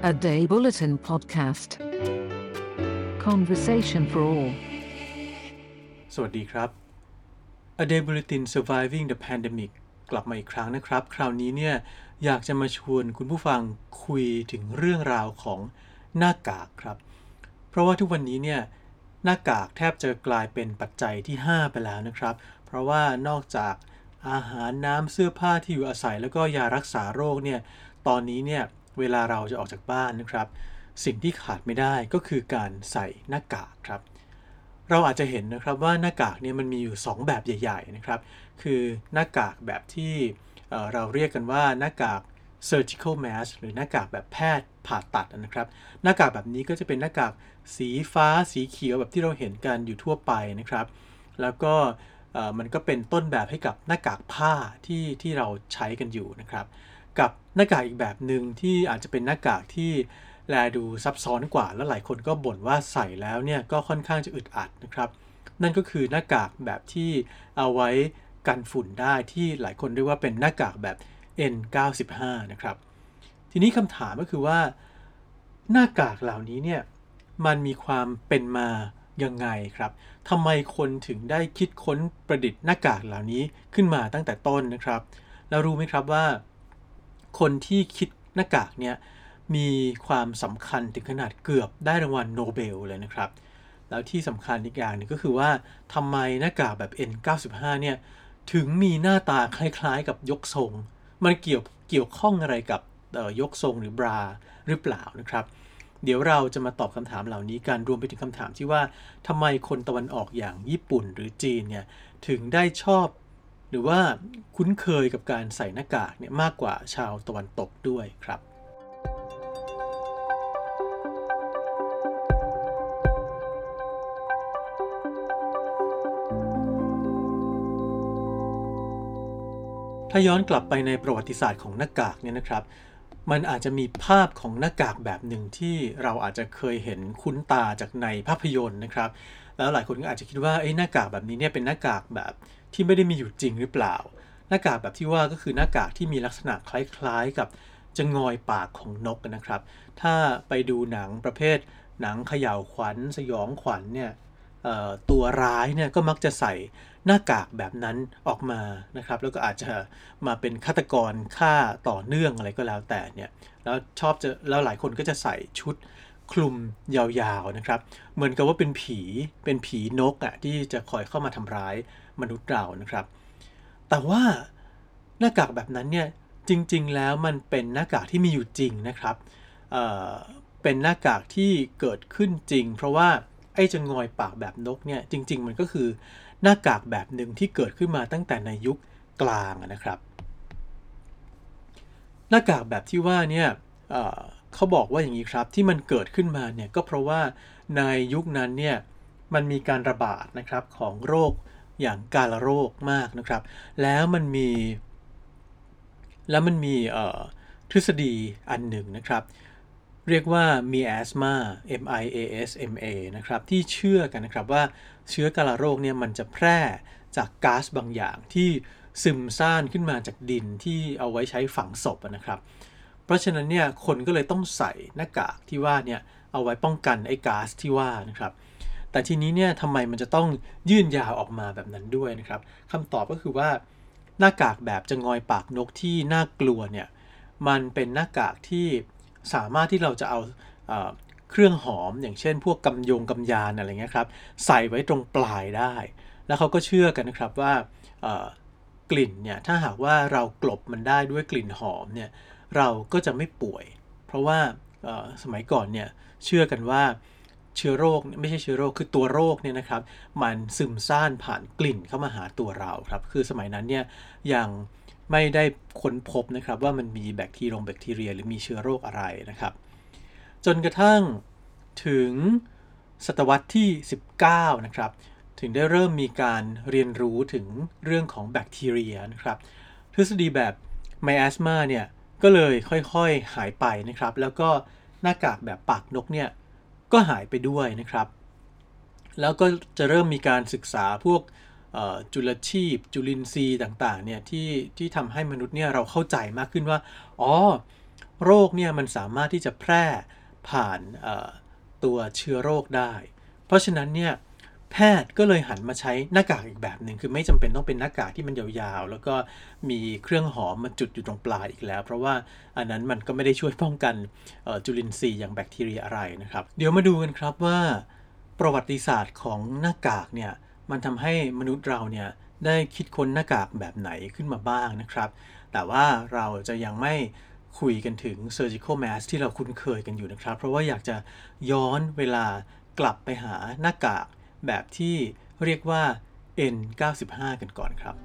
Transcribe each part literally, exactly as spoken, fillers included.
A Day Bulletin Podcast Conversation for All สวัสดีครับ A Day Bulletin Surviving the Pandemic กลับมาอีกครั้งนะครับคราวนี้เนี่ยอยากจะมาชวนคุณผู้ฟังคุยถึงเรื่องราวของหน้ากากครับเพราะว่าทุกวันนี้เนี่ยหน้ากากแทบจะกลายเป็นปัจจัยที่ห้าไปแล้วนะครับเพราะว่านอกจากอาหารน้ำเสื้อผ้าที่อยู่อาศัยแล้วก็ยารักษาโรคเนี่ยตอนนี้เนี่ยเวลาเราจะออกจากบ้านนะครับสิ่งที่ขาดไม่ได้ก็คือการใส่หน้ากากครับเราอาจจะเห็นนะครับว่าหน้ากากเนี่ยมันมีอยู่สองแบบใหญ่ๆนะครับคือหน้ากากแบบที่เอ่อเราเรียกกันว่าหน้ากาก surgical mask หรือหน้ากากแบบแพทย์ผ่าตัดนะครับหน้ากากแบบนี้ก็จะเป็นหน้ากากสีฟ้าสีเขียวแบบที่เราเห็นกันอยู่ทั่วไปนะครับแล้วก็มันก็เป็นต้นแบบให้กับหน้ากากผ้าที่ที่เราใช้กันอยู่นะครับกับหน้ากากอีกแบบหนึ่งที่อาจจะเป็นหน้ากากที่แลดูซับซ้อนกว่าแล้วหลายคนก็บ่นว่าใส่แล้วเนี่ยก็ค่อนข้างจะอึดอัดนะครับนั่นก็คือหน้ากากแบบที่เอาไว้กันฝุ่นได้ที่หลายคนเรียกว่าเป็นหน้ากากแบบ เอ็น เก้าสิบห้า นะครับทีนี้คำถามก็คือว่าหน้ากากเหล่านี้เนี่ยมันมีความเป็นมายังไงครับทำไมคนถึงได้คิดค้นประดิษฐ์หน้ากากเหล่านี้ขึ้นมาตั้งแต่ต้นนะครับแล้วรู้ไหมครับว่าคนที่คิดหน้ากากเนี่ยมีความสำคัญถึงขนาดเกือบได้รางวัลโนเบลเลยนะครับแล้วที่สำคัญอีกอย่างนึงก็คือว่าทำไมหน้ากากแบบ เอ็น เก้าสิบห้า เนี่ยถึงมีหน้าตาคล้ายๆกับยกทรงมันเกี่ยวเกี่ยวข้องอะไรกับยกทรงหรือบราหรือเปล่านะครับเดี๋ยวเราจะมาตอบคำถามเหล่านี้กันรวมไปถึงคำถามที่ว่าทำไมคนตะวันออกอย่างญี่ปุ่นหรือจีนเนี่ยถึงได้ชอบหรือว่าคุ้นเคยกับการใส่หน้ากากเนี่ยมากกว่าชาวตะวันตกด้วยครับถ้าย้อนกลับไปในประวัติศาสตร์ของหน้ากากเนี่ยนะครับมันอาจจะมีภาพของหน้ากากแบบหนึ่งที่เราอาจจะเคยเห็นคุ้นตาจากในภาพยนตร์นะครับแล้วหลายคนก็อาจจะคิดว่าไอ้หน้ากากแบบนี้เนี่ยเป็นหน้ากากแบบที่ไม่ได้มีอยู่จริงหรือเปล่าหน้ากากแบบที่ว่าก็คือหน้ากากที่มีลักษณะคล้ายๆกับจะงอยปากของนกนะครับถ้าไปดูหนังประเภทหนังเขย่าวขวัญสยองขวัญเนี่ยตัวร้ายเนี่ยก็มักจะใส่หน้ากากแบบนั้นออกมานะครับแล้วก็อาจจะมาเป็นฆาตกรฆ่าต่อเนื่องอะไรก็แล้วแต่เนี่ยแล้วชอบจะแล้วหลายคนก็จะใส่ชุดคลุมยาวๆนะครับเหมือนกับว่าเป็นผีเป็นผีนกอ่ะที่จะคอยเข้ามาทำร้ายมนุษย์เรานะครับแต่ว่าหน้ากากแบบนั้นเนี่ยจริงๆแล้วมันเป็นหน้ากากที่มีอยู่จริงนะครับเอ่อเป็นหน้ากากที่เกิดขึ้นจริงเพราะว่าไอ้จะงอยปากแบบนกเนี่ยจริงๆมันก็คือหน้ากากแบบหนึ่งที่เกิดขึ้นมาตั้งแต่ในยุคกลางนะครับหน้ากากแบบที่ว่าเนี่ย เอ่อ เขาบอกว่าอย่างนี้ครับที่มันเกิดขึ้นมาเนี่ยก็เพราะว่าในยุคนั้นเนี่ยมันมีการระบาดนะครับของโรคอย่างกาฬโรคมากนะครับแล้วมันมีแล้วมันมีทฤษฎีอันหนึ่งนะครับเรียกว่า miasma M I A S M A นะครับที่เชื่อกันนะครับว่าเชื้อกาฬโรคเนี่ยมันจะแพร่จากก๊าซบางอย่างที่ซึมซ่านขึ้นมาจากดินที่เอาไว้ใช้ฝังศพนะครับเพราะฉะนั้นเนี่ยคนก็เลยต้องใส่หน้ากากที่ว่าเนี่ยเอาไว้ป้องกันไอ้ก๊าซที่ว่านะครับแต่ทีนี้เนี่ยทำไมมันจะต้องยื่นยาวออกมาแบบนั้นด้วยนะครับคำตอบก็คือว่าหน้ากากแบบจะงอยปากนกที่น่ากลัวเนี่ยมันเป็นหน้ากากที่สามารถที่เราจะเอาเอ่อเครื่องหอมอย่างเช่นพวกกำยงกำยานอะไรเงี้ยครับใส่ไว้ตรงปลายได้แล้วเขาก็เชื่อกันนะครับว่ากลิ่นเนี่ยถ้าหากว่าเรากลบมันได้ด้วยกลิ่นหอมเนี่ยเราก็จะไม่ป่วยเพราะว่าสมัยก่อนเนี่ยเชื่อกันว่าเชื้อโรคไม่ใช่เชื้อโรคคือตัวโรคเนี่ยนะครับมันซึมซ่านผ่านกลิ่นเข้ามาหาตัวเราครับคือสมัยนั้นเนี่ยยังไม่ได้ค้นพบนะครับว่ามันมีแบคทีรงแบคทีเรียหรือมีเชื้อโรคอะไรนะครับจนกระทั่งถึงศตวรรษที่สิบเก้านะครับถึงได้เริ่มมีการเรียนรู้ถึงเรื่องของแบคทีเรียนะครับทฤษฎีแบบไมแอสมาเนี่ยก็เลยค่อยๆหายไปนะครับแล้วก็หน้ากากแบบปากนกเนี่ยก็หายไปด้วยนะครับแล้วก็จะเริ่มมีการศึกษาพวกจุลชีพจุลินทรีย์ต่างๆเนี่ยที่ที่ทำให้มนุษย์เนี่ยเราเข้าใจมากขึ้นว่าอ๋อโรคเนี่ยมันสามารถที่จะแพร่ผ่านตัวเชื้อโรคได้เพราะฉะนั้นเนี่ยแพทย์ก็เลยหันมาใช้หน้ากากอีกแบบหนึ่งคือไม่จำเป็นต้องเป็นหน้ากากที่มันยาวๆแล้วก็มีเครื่องหอมมาจุดอยู่ตรงปลายอีกแล้วเพราะว่าอันนั้นมันก็ไม่ได้ช่วยป้องกันจุลินทรีย์อย่างแบคทีเรียอะไรนะครับเดี๋ยวมาดูกันครับว่าประวัติศาสตร์ของหน้ากากเนี่ยมันทำให้มนุษย์เราเนี่ยได้คิดค้นหน้ากากแบบไหนขึ้นมาบ้างนะครับแต่ว่าเราจะยังไม่คุยกันถึง surgical mask ที่เราคุ้นเคยกันอยู่นะครับเพราะว่าอยากจะย้อนเวลากลับไปหาหน้ากากแบบที่เรียกว่า เอ็น เก้าสิบห้า กันก่อนครับ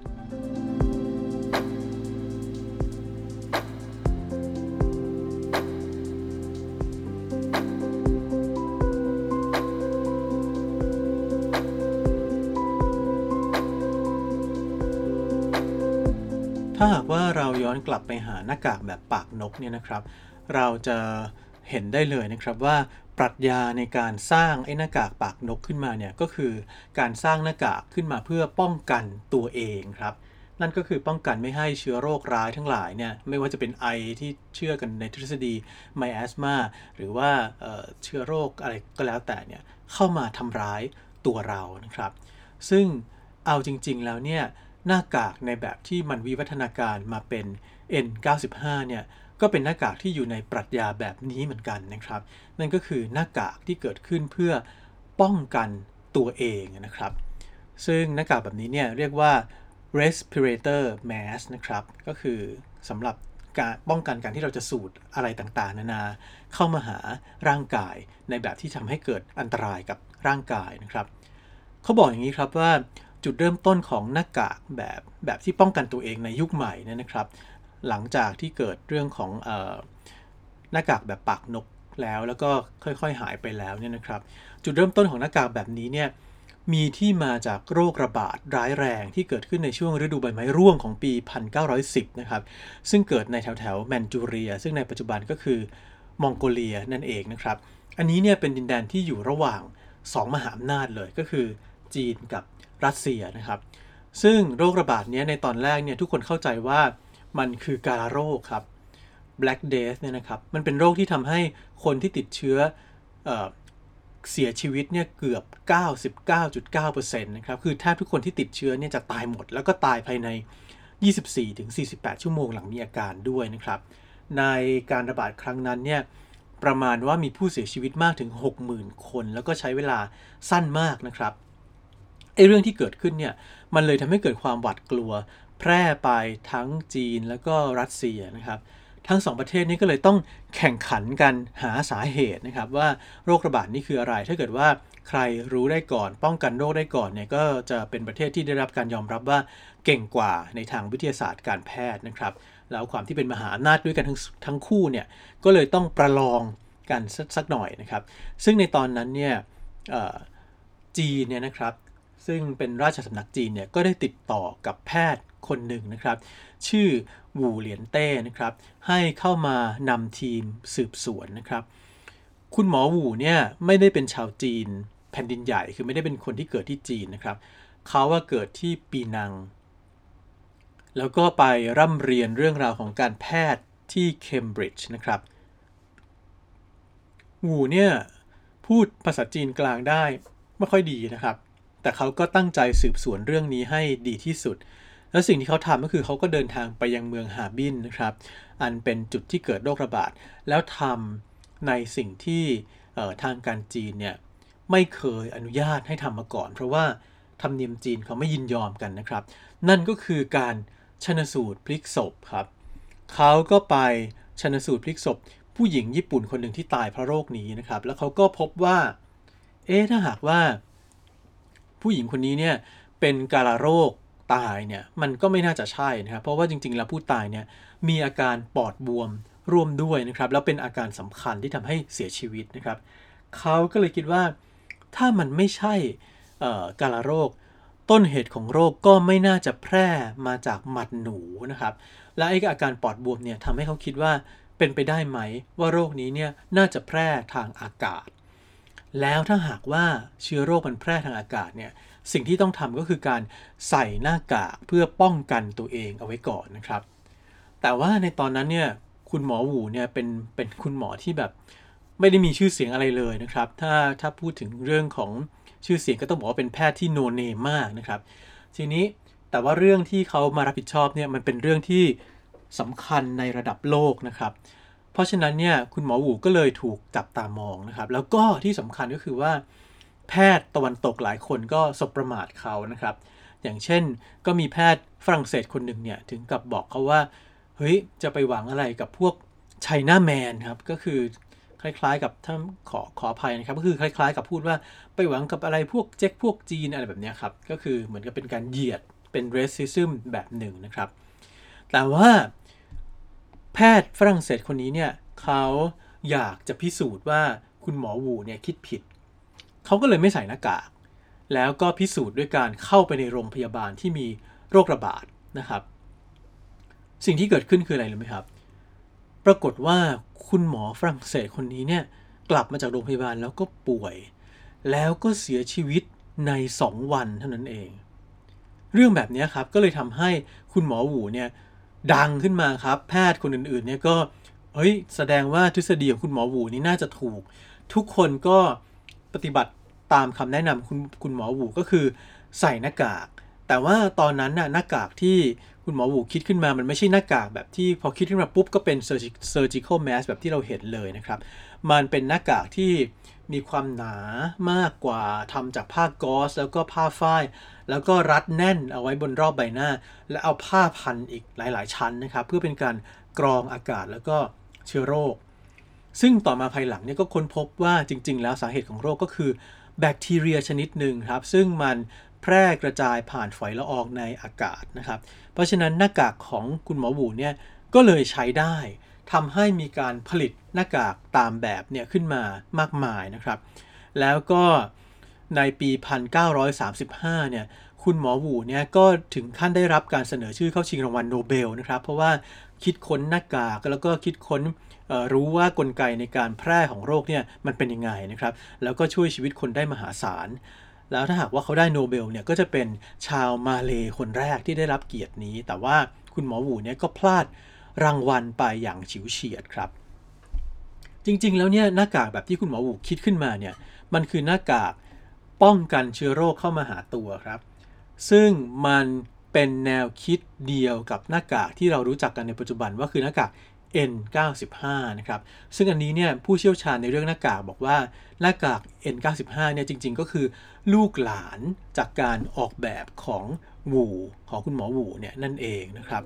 ถ้าหากว่าเราย้อนกลับไปหาหน้ากากแบบปากนกเนี่ยนะครับเราจะเห็นได้เลยนะครับว่าปรัชญาในการสร้างไอ้หน้ากากปากนกขึ้นมาเนี่ยก็คือการสร้างหน้ากากขึ้นมาเพื่อป้องกันตัวเองครับนั่นก็คือป้องกันไม่ให้เชื้อโรคร้ายทั้งหลายเนี่ยไม่ว่าจะเป็นไอที่เชื่อกันในทฤษฎีไมแอสมาหรือว่าเอ่อเชื้อโรคอะไรก็แล้วแต่เนี่ยเข้ามาทำร้ายตัวเรานะครับซึ่งเอาจริงๆแล้วเนี่ยหน้ากากในแบบที่มันวิวัฒนาการมาเป็น เอ็น เก้าสิบห้า เนี่ยก็เป็นหน้ากากที่อยู่ในปรัชญาแบบนี้เหมือนกันนะครับนั่นก็คือหน้ากากที่เกิดขึ้นเพื่อป้องกันตัวเองนะครับซึ่งหน้ากากแบบนี้เนี่ยเรียกว่า respirator mask นะครับก็คือสำหรับการป้องกันการที่เราจะสูดอะไรต่างๆนานาเข้ามาหาร่างกายในแบบที่ทำให้เกิดอันตรายกับร่างกายนะครับเขาบอกอย่างนี้ครับว่าจุดเริ่มต้นของหน้ากากแบบแบบที่ป้องกันตัวเองในยุคใหม่เนี่ยนะครับหลังจากที่เกิดเรื่องของเอ่อหน้ากากแบบปากนกแล้วแล้วก็ค่อยๆหายไปแล้วเนี่ยนะครับจุดเริ่มต้นของหน้ากากแบบนี้เนี่ยมีที่มาจากโรคระบาดร้ายแรงที่เกิดขึ้นในช่วงฤดูใบไม้ร่วงของปีหนึ่งพันเก้าร้อยสิบนะครับซึ่งเกิดในแถวๆแมนจูเรียซึ่งในปัจจุบันก็คือมองโกเลียนั่นเองนะครับอันนี้เนี่ยเป็นดินแดนที่อยู่ระหว่างสองมหาอำนาจเลยก็คือจีนกับรัสเซียนะครับซึ่งโรคระบาดนี้ในตอนแรกเนี่ยทุกคนเข้าใจว่ามันคือกาฬโรคครับ Black Death เนี่ยนะครับมันเป็นโรคที่ทำให้คนที่ติดเชื้อเอ่อเสียชีวิตเนี่ยเกือบ เก้าสิบเก้าจุดเก้าเปอร์เซ็นต์ นะครับคือแทบทุกคนที่ติดเชื้อเนี่ยจะตายหมดแล้วก็ตายภายใน ยี่สิบสี่ถึงสี่สิบแปด ชั่วโมงหลังมีอาการด้วยนะครับในการระบาดครั้งนั้นเนี่ยประมาณว่ามีผู้เสียชีวิตมากถึง หกหมื่น คนแล้วก็ใช้เวลาสั้นมากนะครับไอ้เรื่องที่เกิดขึ้นเนี่ยมันเลยทำให้เกิดความหวาดกลัวแพร่ไปทั้งจีนแล้วก็รัสเซียนะครับทั้งสองประเทศนี้ก็เลยต้องแข่งขันกันหาสาเหตุนะครับว่าโรคระบาดนี้คืออะไรถ้าเกิดว่าใครรู้ได้ก่อนป้องกันโรคได้ก่อนเนี่ยก็จะเป็นประเทศที่ได้รับการยอมรับว่าเก่งกว่าในทางวิทยาศาสตร์การแพทย์นะครับแล้วความที่เป็นมหาอำนาจด้วยกันทั้งทั้งคู่เนี่ยก็เลยต้องประลองกันสักสักหน่อยนะครับซึ่งในตอนนั้นเนี่ยจีนเนี่ยนะครับซึ่งเป็นราชสำนักจีนเนี่ยก็ได้ติดต่อกับแพทย์คนหนึ่งนะครับชื่อหวูเหลียนเต้นะครับให้เข้ามานำทีมสืบสวนนะครับคุณหมอหวูเนี่ยไม่ได้เป็นชาวจีนแผ่นดินใหญ่คือไม่ได้เป็นคนที่เกิดที่จีนนะครับเขาว่าเกิดที่ปีนังแล้วก็ไปร่ำเรียนเรื่องราวของการแพทย์ที่เคมบริดจ์นะครับหวูเนี่ยพูดภาษาจีนกลางได้ไม่ค่อยดีนะครับแต่เขาก็ตั้งใจสืบสวนเรื่องนี้ให้ดีที่สุดแล้วสิ่งที่เขาทำก็คือเขาก็เดินทางไปยังเมืองฮาร์บินนะครับอันเป็นจุดที่เกิดโรคระบาดแล้วทำในสิ่งที่ทางการจีนเนี่ยไม่เคยอนุญาตให้ทำมาก่อนเพราะว่าธรรมเนียมจีนเขาไม่ยินยอมกันนะครับนั่นก็คือการชันสูตรพลิกศพครับเขาก็ไปชันสูตรพลิกศพผู้หญิงญี่ปุ่นคนหนึ่งที่ตายเพราะโรคนี้นะครับแล้วเขาก็พบว่าเอ๊ะถ้าหากว่าผู้หญิงคนนี้เนี่ยเป็นกาฬโรคตายเนี่ยมันก็ไม่น่าจะใช่นะครับเพราะว่าจริงๆแล้วผู้ตายเนี่ยมีอาการปอดบวมร่วมด้วยนะครับแล้วเป็นอาการสำคัญที่ทำให้เสียชีวิตนะครับเขาก็เลยคิดว่าถ้ามันไม่ใช่กาฬโรคต้นเหตุของโรคก็ไม่น่าจะแพร่มาจากหมัดหนูนะครับและไอ้อาการปอดบวมเนี่ยทำให้เขาคิดว่าเป็นไปได้ไหมว่าโรคนี้เนี่ยน่าจะแพร่ทางอากาศแล้วถ้าหากว่าเชื้อโรคมันแพร่ทางอากาศเนี่ยสิ่งที่ต้องทำก็คือการใส่หน้ากากเพื่อป้องกันตัวเองเอาไว้ก่อนนะครับแต่ว่าในตอนนั้นเนี่ยคุณหมอหวูเนี่ยเป็นเป็นคุณหมอที่แบบไม่ได้มีชื่อเสียงอะไรเลยนะครับถ้าถ้าพูดถึงเรื่องของชื่อเสียงก็ต้องบอกว่าเป็นแพทย์ที่โนเนมมากนะครับทีนี้แต่ว่าเรื่องที่เขามารับผิดชอบเนี่ยมันเป็นเรื่องที่สำคัญในระดับโลกนะครับเพราะฉะนั้นเนี่ยคุณหมอหวูก็เลยถูกจับตามองนะครับแล้วก็ที่สำคัญก็คือว่าแพทย์ตะวันตกหลายคนก็สบประมาทเขานะครับอย่างเช่นก็มีแพทย์ฝรั่งเศสคนหนึ่งเนี่ยถึงกับบอกเขาว่าเฮ้ยจะไปหวังอะไรกับพวกไชน่าแมนครับก็คือคล้ายๆกับถ้าขอขออภัยนะครับก็คือคล้ายๆกับพูดว่าไปหวังกับอะไรพวกเจ๊กพวกจีนอะไรแบบนี้ครับก็คือเหมือนกับเป็นการเหยียดเป็น racism แบบหนึ่งนะครับแต่ว่าแพทย์ฝรั่งเศสคนนี้เนี่ยเขาอยากจะพิสูจน์ว่าคุณหมอหวูเนี่ยคิดผิดเขาก็เลยไม่ใส่หน้ากากแล้วก็พิสูจน์ด้วยการเข้าไปในโรงพยาบาลที่มีโรคระบาดนะครับสิ่งที่เกิดขึ้นคืออะไรรู้ไหมครับปรากฏว่าคุณหมอฝรั่งเศสคนนี้เนี่ยกลับมาจากโรงพยาบาลแล้วก็ป่วยแล้วก็เสียชีวิตในสองวันเท่านั้นเองเรื่องแบบนี้ครับก็เลยทำให้คุณหมอหวูเนี่ยดังขึ้นมาครับแพทย์คนอื่นๆเนี่ยก็เฮ้ยแสดงว่าทฤษฎีของคุณหมอหวูนี่น่าจะถูกทุกคนก็ปฏิบัติตามคำแนะนำคุณคุณหมอหวูก็คือใส่หน้ากากแต่ว่าตอนนั้นน่ะหน้ากากที่คุณหมอหวูคิดขึ้นมามันไม่ใช่หน้ากากแบบที่พอคิดขึ้นมาปุ๊บก็เป็น surgical mask แบบที่เราเห็นเลยนะครับมันเป็นหน้ากากที่มีความหนามากกว่าทำจากผ้าก๊อซแล้วก็ผ้าฝ้ายแล้วก็รัดแน่นเอาไว้บนรอบใบหน้าและเอาผ้าพันอีกหลายๆชั้นนะครับเพื่อเป็นการกรองอากาศแล้วก็เชื้อโรคซึ่งต่อมาภายหลังเนี่ยก็ค้นพบว่าจริงๆแล้วสาเหตุของโรคก็คือแบคทีเรียชนิดหนึ่งครับซึ่งมันแพร่กระจายผ่านฝอยละอองในอากาศนะครับเพราะฉะนั้นหน้ากากของคุณหมอหวูเนี่ยก็เลยใช้ได้ทำให้มีการผลิตหน้ากากตามแบบเนี่ยขึ้นมามากมายนะครับแล้วก็ในปี หนึ่งพันเก้าร้อยสามสิบห้า เนี่ยคุณหมอหวูเนี่ยก็ถึงขั้นได้รับการเสนอชื่อเข้าชิงรางวัลโนเบลนะครับเพราะว่าคิดค้นหน้ากากแล้วก็คิดค้นรู้ว่ากลไกในการแพร่ของโรคเนี่ยมันเป็นยังไงนะครับแล้วก็ช่วยชีวิตคนได้มหาศาลแล้วถ้าหากว่าเขาได้โนเบลเนี่ยก็จะเป็นชาวมาเลย์คนแรกที่ได้รับเกียรตินี้แต่ว่าคุณหมอหวูเนี่ยก็พลาดรางวัลไปอย่างฉิวเฉียดครับจริงๆแล้วเนี่ยหน้ากากแบบที่คุณหมอหวูคิดขึ้นมาเนี่ยมันคือหน้ากากป้องกันเชื้อโรคเข้ามาหาตัวครับซึ่งมันเป็นแนวคิดเดียวกับหน้ากากที่เรารู้จักกันในปัจจุบันว่าคือหน้ากาก เอ็น เก้าสิบห้า นะครับซึ่งอันนี้เนี่ยผู้เชี่ยวชาญในเรื่องหน้ากากบอกว่าหน้ากาก เอ็น เก้าสิบห้า เนี่ยจริงๆก็คือลูกหลานจากการออกแบบของหวูของคุณหมอหวูเนี่ยนั่นเองนะครับ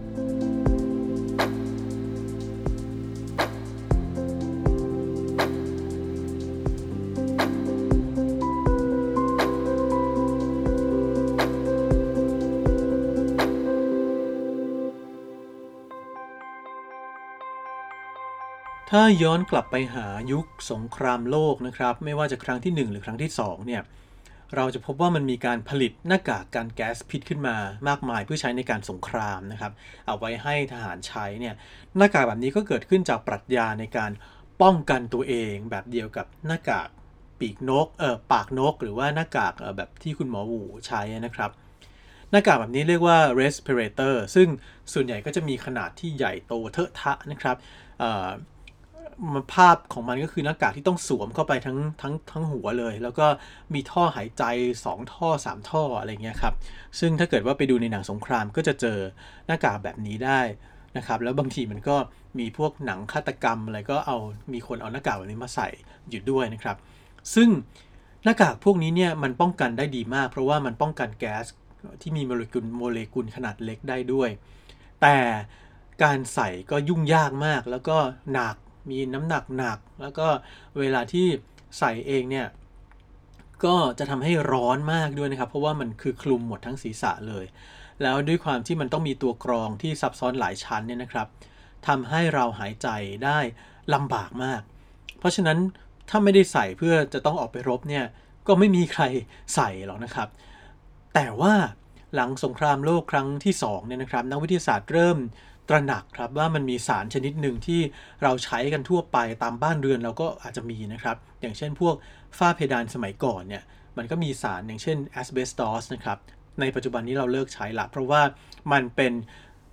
ถ้าย้อนกลับไปหายุคสงครามโลกนะครับไม่ว่าจะครั้งที่หนึ่งหรือครั้งที่สองเนี่ยเราจะพบว่ามันมีการผลิตหน้ากากกันแก๊สพิษขึ้นมามากมายเพื่อใช้ในการสงครามนะครับเอาไว้ให้ทหารใช้เนี่ยหน้ากากแบบนี้ก็เกิดขึ้นจากปรัชญาในการป้องกันตัวเองแบบเดียวกับหน้ากากปีกนกเอ่อปากนกหรือว่าหน้ากากเอ่อแบบที่คุณหมอหวูใช้นะครับหน้ากากแบบนี้เรียกว่า respirator ซึ่งส่วนใหญ่ก็จะมีขนาดที่ใหญ่โตเทอะทะนะครับเอ่อภาพของมันก็คือหน้ากากที่ต้องสวมเข้าไปทั้งทั้งทั้งหัวเลยแล้วก็มีท่อหายใจสองท่อสามท่ออะไรเงี้ยครับซึ่งถ้าเกิดว่าไปดูในหนังสงครามก็จะเจอหน้ากากแบบนี้ได้นะครับแล้วบางทีมันก็มีพวกหนังฆาตกรรมอะไรก็เอามีคนเอาหน้ากากแบบนี้มาใส่อยู่ด้วยนะครับซึ่งหน้ากากพวกนี้เนี่ยมันป้องกันได้ดีมากเพราะว่ามันป้องกันแก๊สที่มีโมเลกุลโมเลกุลขนาดเล็กได้ด้วยแต่การใส่ก็ยุ่งยากมากแล้วก็หนักมีน้ำหนักหนักแล้วก็เวลาที่ใส่เองเนี่ยก็จะทำให้ร้อนมากด้วยนะครับเพราะว่ามันคือคลุมหมดทั้งศีรษะเลยแล้วด้วยความที่มันต้องมีตัวกรองที่ซับซ้อนหลายชั้นเนี่ยนะครับทำให้เราหายใจได้ลำบากมากเพราะฉะนั้นถ้าไม่ได้ใส่เพื่อจะต้องออกไปรบเนี่ยก็ไม่มีใครใส่หรอกนะครับแต่ว่าหลังสงครามโลกครั้งที่สองเนี่ยนะครับนักวิทยาศาสตร์เริ่มตระหนักครับว่ามันมีสารชนิดหนึ่งที่เราใช้กันทั่วไปตามบ้านเรือนเราก็อาจจะมีนะครับอย่างเช่นพวกฝ้าเพดานสมัยก่อนเนี่ยมันก็มีสารอย่างเช่นแอสเบสตอสนะครับในปัจจุบันนี้เราเลิกใช้ละเพราะว่ามันเป็น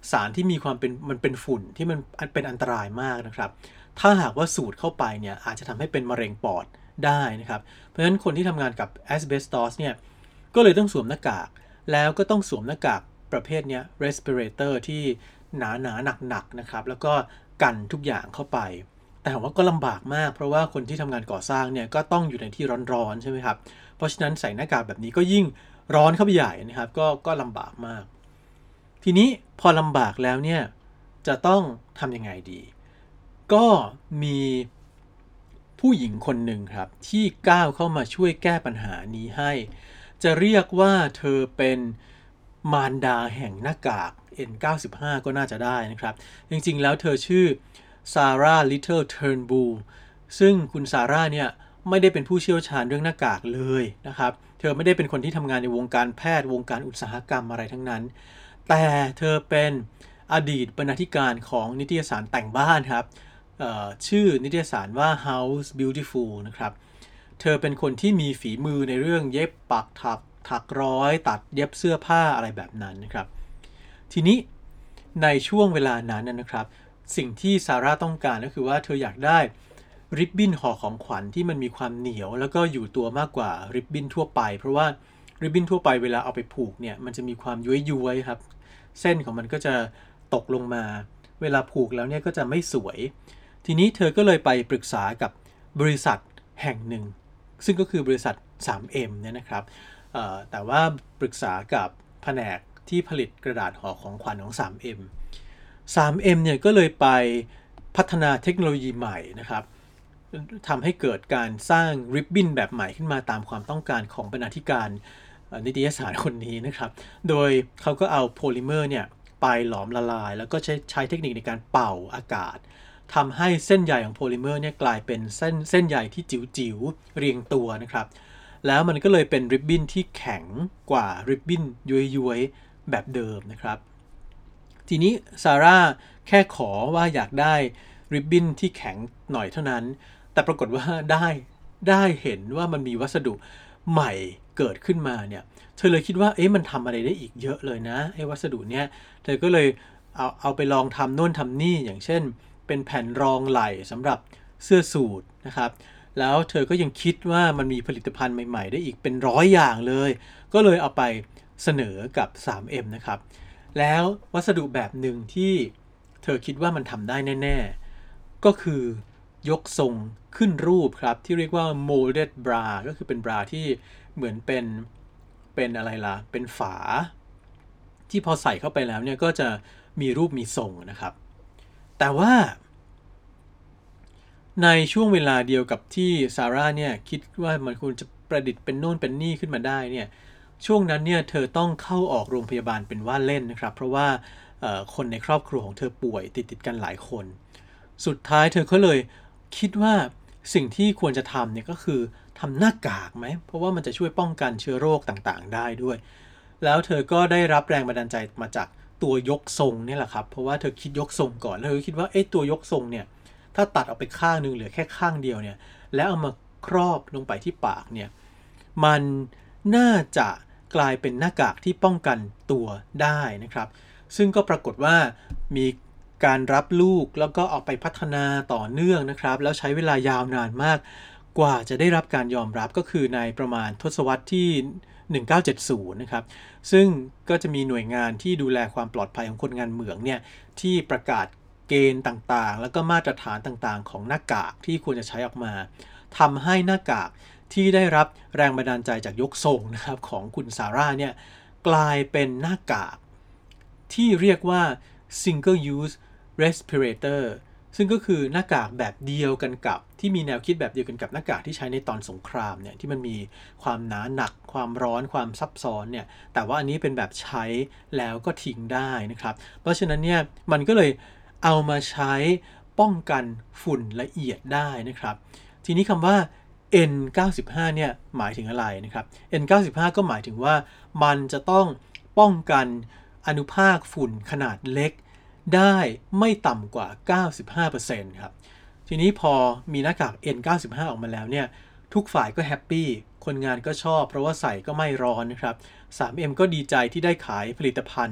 สารที่มีความเป็นมันเป็นฝุ่นที่มันเป็นอันตรายมากนะครับถ้าหากว่าสูดเข้าไปเนี่ยอาจจะทำให้เป็นมะเร็งปอดได้นะครับเพราะฉะนั้นคนที่ทำงานกับแอสเบสตอสเนี่ยก็เลยต้องสวมหน้ากากแล้วก็ต้องสวมหน้ากากประเภทเนี้ย respirator ที่หนาหนาหนักหนักนะครับแล้วก็กันทุกอย่างเข้าไปแต่ว่าก็ลำบากมากเพราะว่าคนที่ทำงานก่อสร้างเนี่ยก็ต้องอยู่ในที่ร้อนๆใช่ไหมครับเพราะฉะนั้นใส่หน้ากากแบบนี้ก็ยิ่งร้อนเข้าไปใหญ่นะครับก็ก็ลำบากมากทีนี้พอลำบากแล้วเนี่ยจะต้องทำยังไงดีก็มีผู้หญิงคนหนึ่งครับที่ก้าวเข้ามาช่วยแก้ปัญหานี้ให้จะเรียกว่าเธอเป็นมารดาแห่งหน้ากาก เอ็น เก้าสิบห้า ก็น่าจะได้นะครับจริงๆแล้วเธอชื่อซาร่า ลิตเทิล เทิร์นบูลซึ่งคุณซาร่าเนี่ยไม่ได้เป็นผู้เชี่ยวชาญเรื่องหน้ากากเลยนะครับเธอไม่ได้เป็นคนที่ทำงานในวงการแพทย์วงการอุตสาหกรรมอะไรทั้งนั้นแต่เธอเป็นอดีตบรรณาธิการของนิตยสารแต่งบ้านครับชื่อนิตยสารว่า House Beautiful นะครับเธอเป็นคนที่มีฝีมือในเรื่องเย็บปักถักถักร้อยตัดเย็บเสื้อผ้าอะไรแบบนั้นนะครับทีนี้ในช่วงเวลานั้นนะครับสิ่งที่ซาร่าต้องการก็คือว่าเธออยากได้ริบบิ้นห่อของขวัญที่มันมีความเหนียวแล้วก็อยู่ตัวมากกว่าริบบิ้นทั่วไปเพราะว่าริบบิ้นทั่วไปเวลาเอาไปผูกเนี่ยมันจะมีความย้วยๆครับเส้นของมันก็จะตกลงมาเวลาผูกแล้วเนี่ยก็จะไม่สวยทีนี้เธอก็เลยไปปรึกษากับบริษัทแห่งหนึ่งซึ่งก็คือบริษัท ทรี เอ็ม เนี่ยนะครับแต่ว่าปรึกษากับแผนกที่ผลิตกระดาษห่อของขวัญของ ทรี เอ็ม ทรี เอ็ม เนี่ยก็เลยไปพัฒนาเทคโนโลยีใหม่นะครับทำให้เกิดการสร้างริบบิ้นแบบใหม่ขึ้นมาตามความต้องการของบรรณาธิการนิตยสารคนนี้นะครับโดยเขาก็เอาโพลิเมอร์เนี่ยไปหลอมละลายแล้วก็ใช้ใช้เทคนิคในการเป่าอากาศทำให้เส้นใยของโพลิเมอร์เนี่ยกลายเป็นเส้นเส้นใยที่จิ๋วๆเรียงตัวนะครับแล้วมันก็เลยเป็นริบบิ้นที่แข็งกว่าริบบิ้นย้วยๆแบบเดิมนะครับทีนี้ซาร่าแค่ขอว่าอยากได้ริบบิ้นที่แข็งหน่อยเท่านั้นแต่ปรากฏว่าได้ได้เห็นว่ามันมีวัสดุใหม่เกิดขึ้นมาเนี่ยเธอเลยคิดว่าเอ๊ะมันทำอะไรได้อีกเยอะเลยนะไอ้วัสดุเนี้ยเธอก็เลยเอาเอาไปลองทำโน่นทำนี่อย่างเช่นเป็นแผ่นรองไหล่สำหรับเสื้อสูทนะครับแล้วเธอก็ยังคิดว่ามันมีผลิตภัณฑ์ใหม่ๆได้อีกเป็นร้อยอย่างเลยก็เลยเอาไปเสนอกับ ทรี เอ็ม นะครับแล้ววัสดุแบบหนึ่งที่เธอคิดว่ามันทำได้แน่ๆก็คือยกทรงขึ้นรูปครับที่เรียกว่า molded bra ก็คือเป็นบราที่เหมือนเป็นเป็นอะไรล่ะเป็นฝาที่พอใส่เข้าไปแล้วเนี่ยก็จะมีรูปมีทรงนะครับแต่ว่าในช่วงเวลาเดียวกับที่ซาร่าเนี่ยคิดว่ามันควรจะประดิษฐ์เป็นโน่นเป็นนี่ขึ้นมาได้เนี่ยช่วงนั้นเนี่ยเธอต้องเข้าออกโรงพยาบาลเป็นว่าเล่นนะครับเพราะว่าคนในครอบครัวของเธอป่วยติดติดกันหลายคนสุดท้ายเธอก็เลยคิดว่าสิ่งที่ควรจะทำเนี่ยก็คือทำหน้ากากไหมเพราะว่ามันจะช่วยป้องกันเชื้อโรคต่างๆได้ด้วยแล้วเธอก็ได้รับแรงบันดาลใจมาจากตัวยกทรงนี่แหละครับเพราะว่าเธอคิดยกทรงก่อนแล้วเธอคิดว่าเอ๊ะตัวยกทรงเนี่ยถ้าตัดออกไปข้างนึงเหลือแค่ข้างเดียวเนี่ยแล้วเอามาครอบลงไปที่ปากเนี่ยมันน่าจะกลายเป็นหน้ากากที่ป้องกันตัวได้นะครับซึ่งก็ปรากฏว่ามีการรับลูกแล้วก็เอาไปพัฒนาต่อเนื่องนะครับแล้วใช้เวลายาวนานมากกว่าจะได้รับการยอมรับก็คือในประมาณทศวรรษที่หนึ่งเก้าเจ็ดศูนย์นะครับซึ่งก็จะมีหน่วยงานที่ดูแลความปลอดภัยของคนงานเหมืองเนี่ยที่ประกาศเกณฑ์ต่างๆแล้วก็มาตรฐานต่างๆของหน้ากากที่ควรจะใช้ออกมาทำให้หน้ากากที่ได้รับแรงบันดาลใจจากยกทรงนะครับของคุณซาร่าเนี่ยกลายเป็นหน้ากากที่เรียกว่า single use respirator ซึ่งก็คือหน้ากากแบบเดียวกันกับที่มีแนวคิดแบบเดียวกันกับหน้ากากที่ใช้ในตอนสงครามเนี่ยที่มันมีความหนาหนักความร้อนความซับซ้อนเนี่ยแต่ว่าอันนี้เป็นแบบใช้แล้วก็ทิ้งได้นะครับเพราะฉะนั้นเนี่ยมันก็เลยเอามาใช้ป้องกันฝุ่นละเอียดได้นะครับทีนี้คำว่า เอ็น เก้าสิบห้า เนี่ยหมายถึงอะไรนะครับ เอ็น เก้าสิบห้า ก็หมายถึงว่ามันจะต้องป้องกันอนุภาคฝุ่นขนาดเล็กได้ไม่ต่ำกว่า เก้าสิบห้าเปอร์เซ็นต์ ครับทีนี้พอมีหน้ากาก เอ็น เก้าสิบห้า ออกมาแล้วเนี่ยทุกฝ่ายก็แฮปปี้คนงานก็ชอบเพราะว่าใส่ก็ไม่ร้อนนะครับ ทรี เอ็ม ก็ดีใจที่ได้ขายผลิตภัณฑ์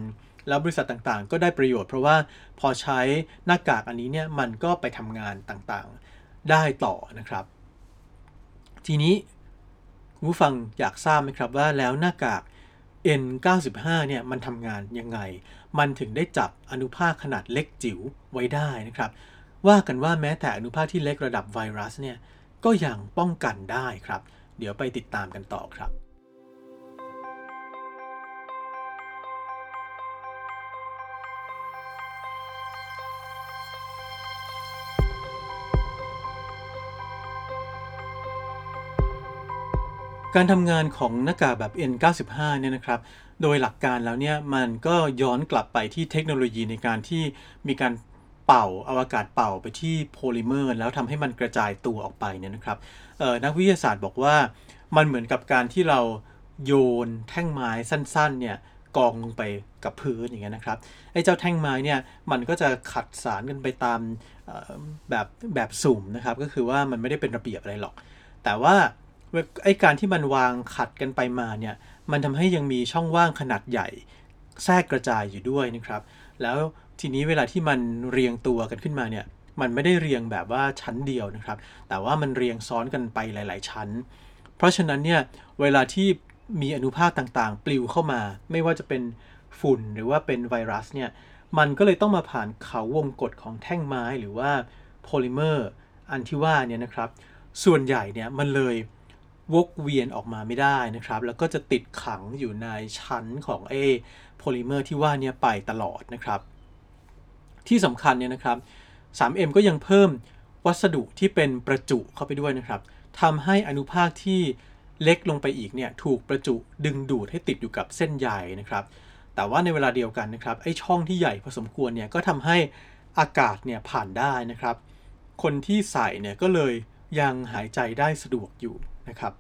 แล้วบริษัทต่างๆก็ได้ประโยชน์เพราะว่าพอใช้หน้ากากอันนี้เนี่ยมันก็ไปทำงานต่างๆได้ต่อนะครับทีนี้คุณผู้ฟังอยากทราบไหมครับว่าแล้วหน้ากาก เอ็น เก้าสิบห้า เนี่ยมันทำงานยังไงมันถึงได้จับอนุภาคขนาดเล็กจิ๋วไว้ได้นะครับว่ากันว่าแม้แต่อนุภาคที่เล็กระดับไวรัสเนี่ยก็ยังป้องกันได้ครับเดี๋ยวไปติดตามกันต่อครับการทำงานของหน้ากากแบบ เอ็น เก้าสิบห้า เนี่ยนะครับโดยหลักการแล้วเนี่ยมันก็ย้อนกลับไปที่เทคโนโลยีในการที่มีการเป่าเอาอากาศเป่าไปที่โพลิเมอร์แล้วทำให้มันกระจายตัวออกไปเนี่ยนะครับนักวิทยาศาสตร์บอกว่ามันเหมือนกับการที่เราโยนแท่งไม้สั้นๆเนี่ยกองลงไปกับพื้นอย่างเงี้ยนะครับไอ้เจ้าแท่งไม้เนี่ยมันก็จะขัดสารกันไปตามแบบแบบสุ่มนะครับก็คือว่ามันไม่ได้เป็นระเบียบอะไรหรอกแต่ว่าไอ้การที่มันวางขัดกันไปมาเนี่ยมันทำให้ยังมีช่องว่างขนาดใหญ่แทรกกระจายอยู่ด้วยนะครับแล้วทีนี้เวลาที่มันเรียงตัวกันขึ้นมาเนี่ยมันไม่ได้เรียงแบบว่าชั้นเดียวนะครับแต่ว่ามันเรียงซ้อนกันไปหลายๆชั้นเพราะฉะนั้นเนี่ยเวลาที่มีอนุภาคต่างๆปลิวเข้ามาไม่ว่าจะเป็นฝุ่นหรือว่าเป็นไวรัสเนี่ยมันก็เลยต้องมาผ่านเขาวงกฏของแท่งไม้หรือว่าโพลิเมอร์อันที่ว่าเนี่ยนะครับส่วนใหญ่เนี่ยมันเลยวกเวียนออกมาไม่ได้นะครับแล้วก็จะติดขังอยู่ในชั้นของไอ้โพลิเมอร์ที่ว่านี้ไปตลอดนะครับที่สำคัญเนี่ยนะครับ ทรี เอ็ม ก็ยังเพิ่มวัสดุที่เป็นประจุเข้าไปด้วยนะครับทำให้อนุภาคที่เล็กลงไปอีกเนี่ยถูกประจุดึงดูดให้ติดอยู่กับเส้นใยนะครับแต่ว่าในเวลาเดียวกันนะครับไอ้ช่องที่ใหญ่พอสมควรเนี่ยก็ทำให้อากาศเนี่ยผ่านได้นะครับคนที่ใส่เนี่ยก็เลยยังหายใจได้สะดวกอยู่นะครับ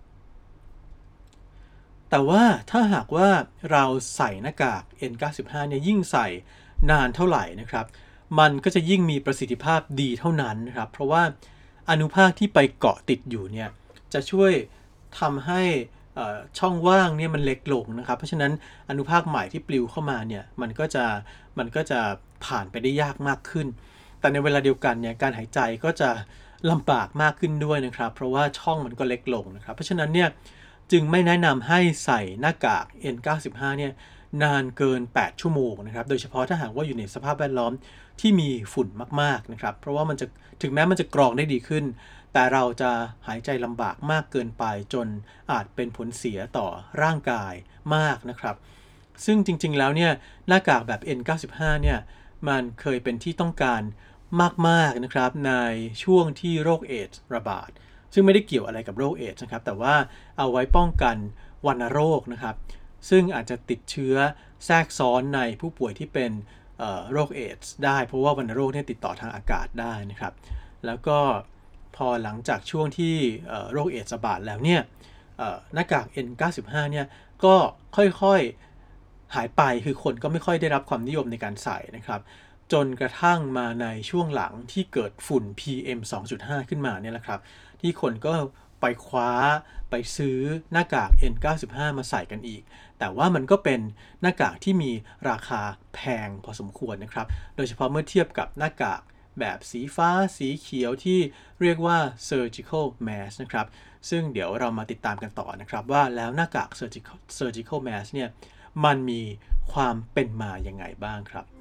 แต่ว่าถ้าหากว่าเราใส่หน้ากาก เอ็น เก้าสิบห้า เนี่ยยิ่งใส่นานเท่าไหร่นะครับมันก็จะยิ่งมีประสิทธิภาพดีเท่านั้นนะครับเพราะว่าอนุภาคที่ไปเกาะติดอยู่เนี่ยจะช่วยทำให้ช่องว่างเนี่ยมันเล็กลงนะครับเพราะฉะนั้นอนุภาคใหม่ที่ปลิวเข้ามาเนี่ยมันก็จะมันก็จะผ่านไปได้ยากมากขึ้นแต่ในเวลาเดียวกันเนี่ยการหายใจก็จะลำบากมากขึ้นด้วยนะครับเพราะว่าช่องมันก็เล็กลงนะครับเพราะฉะนั้นเนี่ยจึงไม่แนะนำให้ใส่หน้ากาก เอ็น เก้าสิบห้า เนี่ยนานเกินแปดชั่วโมงนะครับโดยเฉพาะถ้าหากว่าอยู่ในสภาพแวดล้อมที่มีฝุ่นมากๆนะครับเพราะว่ามันจะถึงแม้มันจะกรองได้ดีขึ้นแต่เราจะหายใจลำบากมากเกินไปจนอาจเป็นผลเสียต่อร่างกายมากนะครับซึ่งจริงๆแล้วเนี่ยหน้ากากแบบ เอ็น เก้าสิบห้า เนี่ยมันเคยเป็นที่ต้องการมากๆนะครับในช่วงที่โรคเอดส์ระบาดซึ่งไม่ได้เกี่ยวอะไรกับโรคเอดส์นะครับแต่ว่าเอาไว้ป้องกันวัณโรคนะครับซึ่งอาจจะติดเชื้อแทรกซ้อนในผู้ป่วยที่เป็นโรคเอดส์ได้เพราะว่าวัณโรคเนี่ยติดต่อทางอากาศได้นะครับแล้วก็พอหลังจากช่วงที่โรคเอดส์ระบาดแล้วเนี่ยหน้ากาก เอ็น เก้าสิบห้า เนี่ยก็ค่อยๆหายไปคือคนก็ไม่ค่อยได้รับความนิยมในการใส่นะครับจนกระทั่งมาในช่วงหลังที่เกิดฝุ่น พี เอ็ม สองจุดห้า ขึ้นมาเนี่ยแหละครับที่คนก็ไปคว้าไปซื้อหน้ากาก เอ็น เก้าสิบห้า มาใส่กันอีกแต่ว่ามันก็เป็นหน้ากากที่มีราคาแพงพอสมควรนะครับโดยเฉพาะเมื่อเทียบกับหน้ากากแบบสีฟ้าสีเขียวที่เรียกว่า surgical mask นะครับซึ่งเดี๋ยวเรามาติดตามกันต่อนะครับว่าแล้วหน้ากาก surgical surgical mask เนี่ยมันมีความเป็นมาอย่างไงบ้างครับ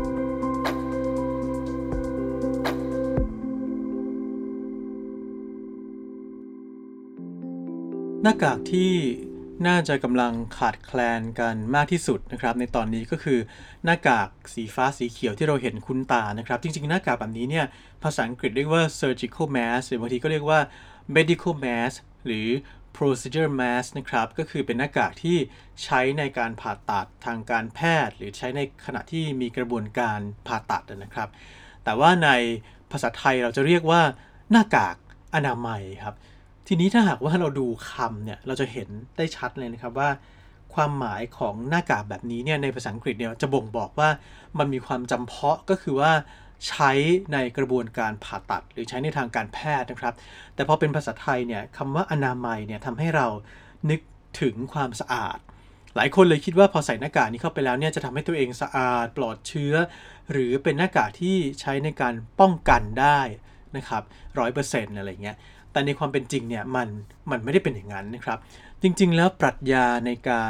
หน้ากากที่น่าจะกำลังขาดแคลนกันมากที่สุดนะครับในตอนนี้ก็คือหน้ากากสีฟ้าสีเขียวที่เราเห็นคุ้นตานะครับจริงๆหน้ากากแบบนี้เนี่ยภาษาอังกฤษเรียกว่า surgical mask หรือบางทีก็เรียกว่า medical mask หรือ procedure mask นะครับก็คือเป็นหน้ากากที่ใช้ในการผ่าตัดทางการแพทย์หรือใช้ในขณะที่มีกระบวนการผ่าตัดนะครับแต่ว่าในภาษาไทยเราจะเรียกว่าหน้ากากอนามัยครับทีนี้ถ้าหากว่าเราดูคำเนี่ยเราจะเห็นได้ชัดเลยนะครับว่าความหมายของหน้ากากแบบนี้เนี่ยในภาษาอังกฤษเนี่ยจะบ่งบอกว่ามันมีความจำเพาะก็คือว่าใช้ในกระบวนการผ่าตัดหรือใช้ในทางการแพทย์นะครับแต่พอเป็นภาษาไทยเนี่ยคำว่าอนามัยเนี่ยทำให้เรานึกถึงความสะอาดหลายคนเลยคิดว่าพอใส่หน้ากากนี้เข้าไปแล้วเนี่ยจะทำให้ตัวเองสะอาดปลอดเชื้อหรือเป็นหน้ากากที่ใช้ในการป้องกันได้นะครับ ร้อยเปอร์เซ็นต์ อะไรเงี้ยแต่ในความเป็นจริงเนี่ยมันมันไม่ได้เป็นอย่างนั้นนะครับจริงๆแล้วปรัชญาในการ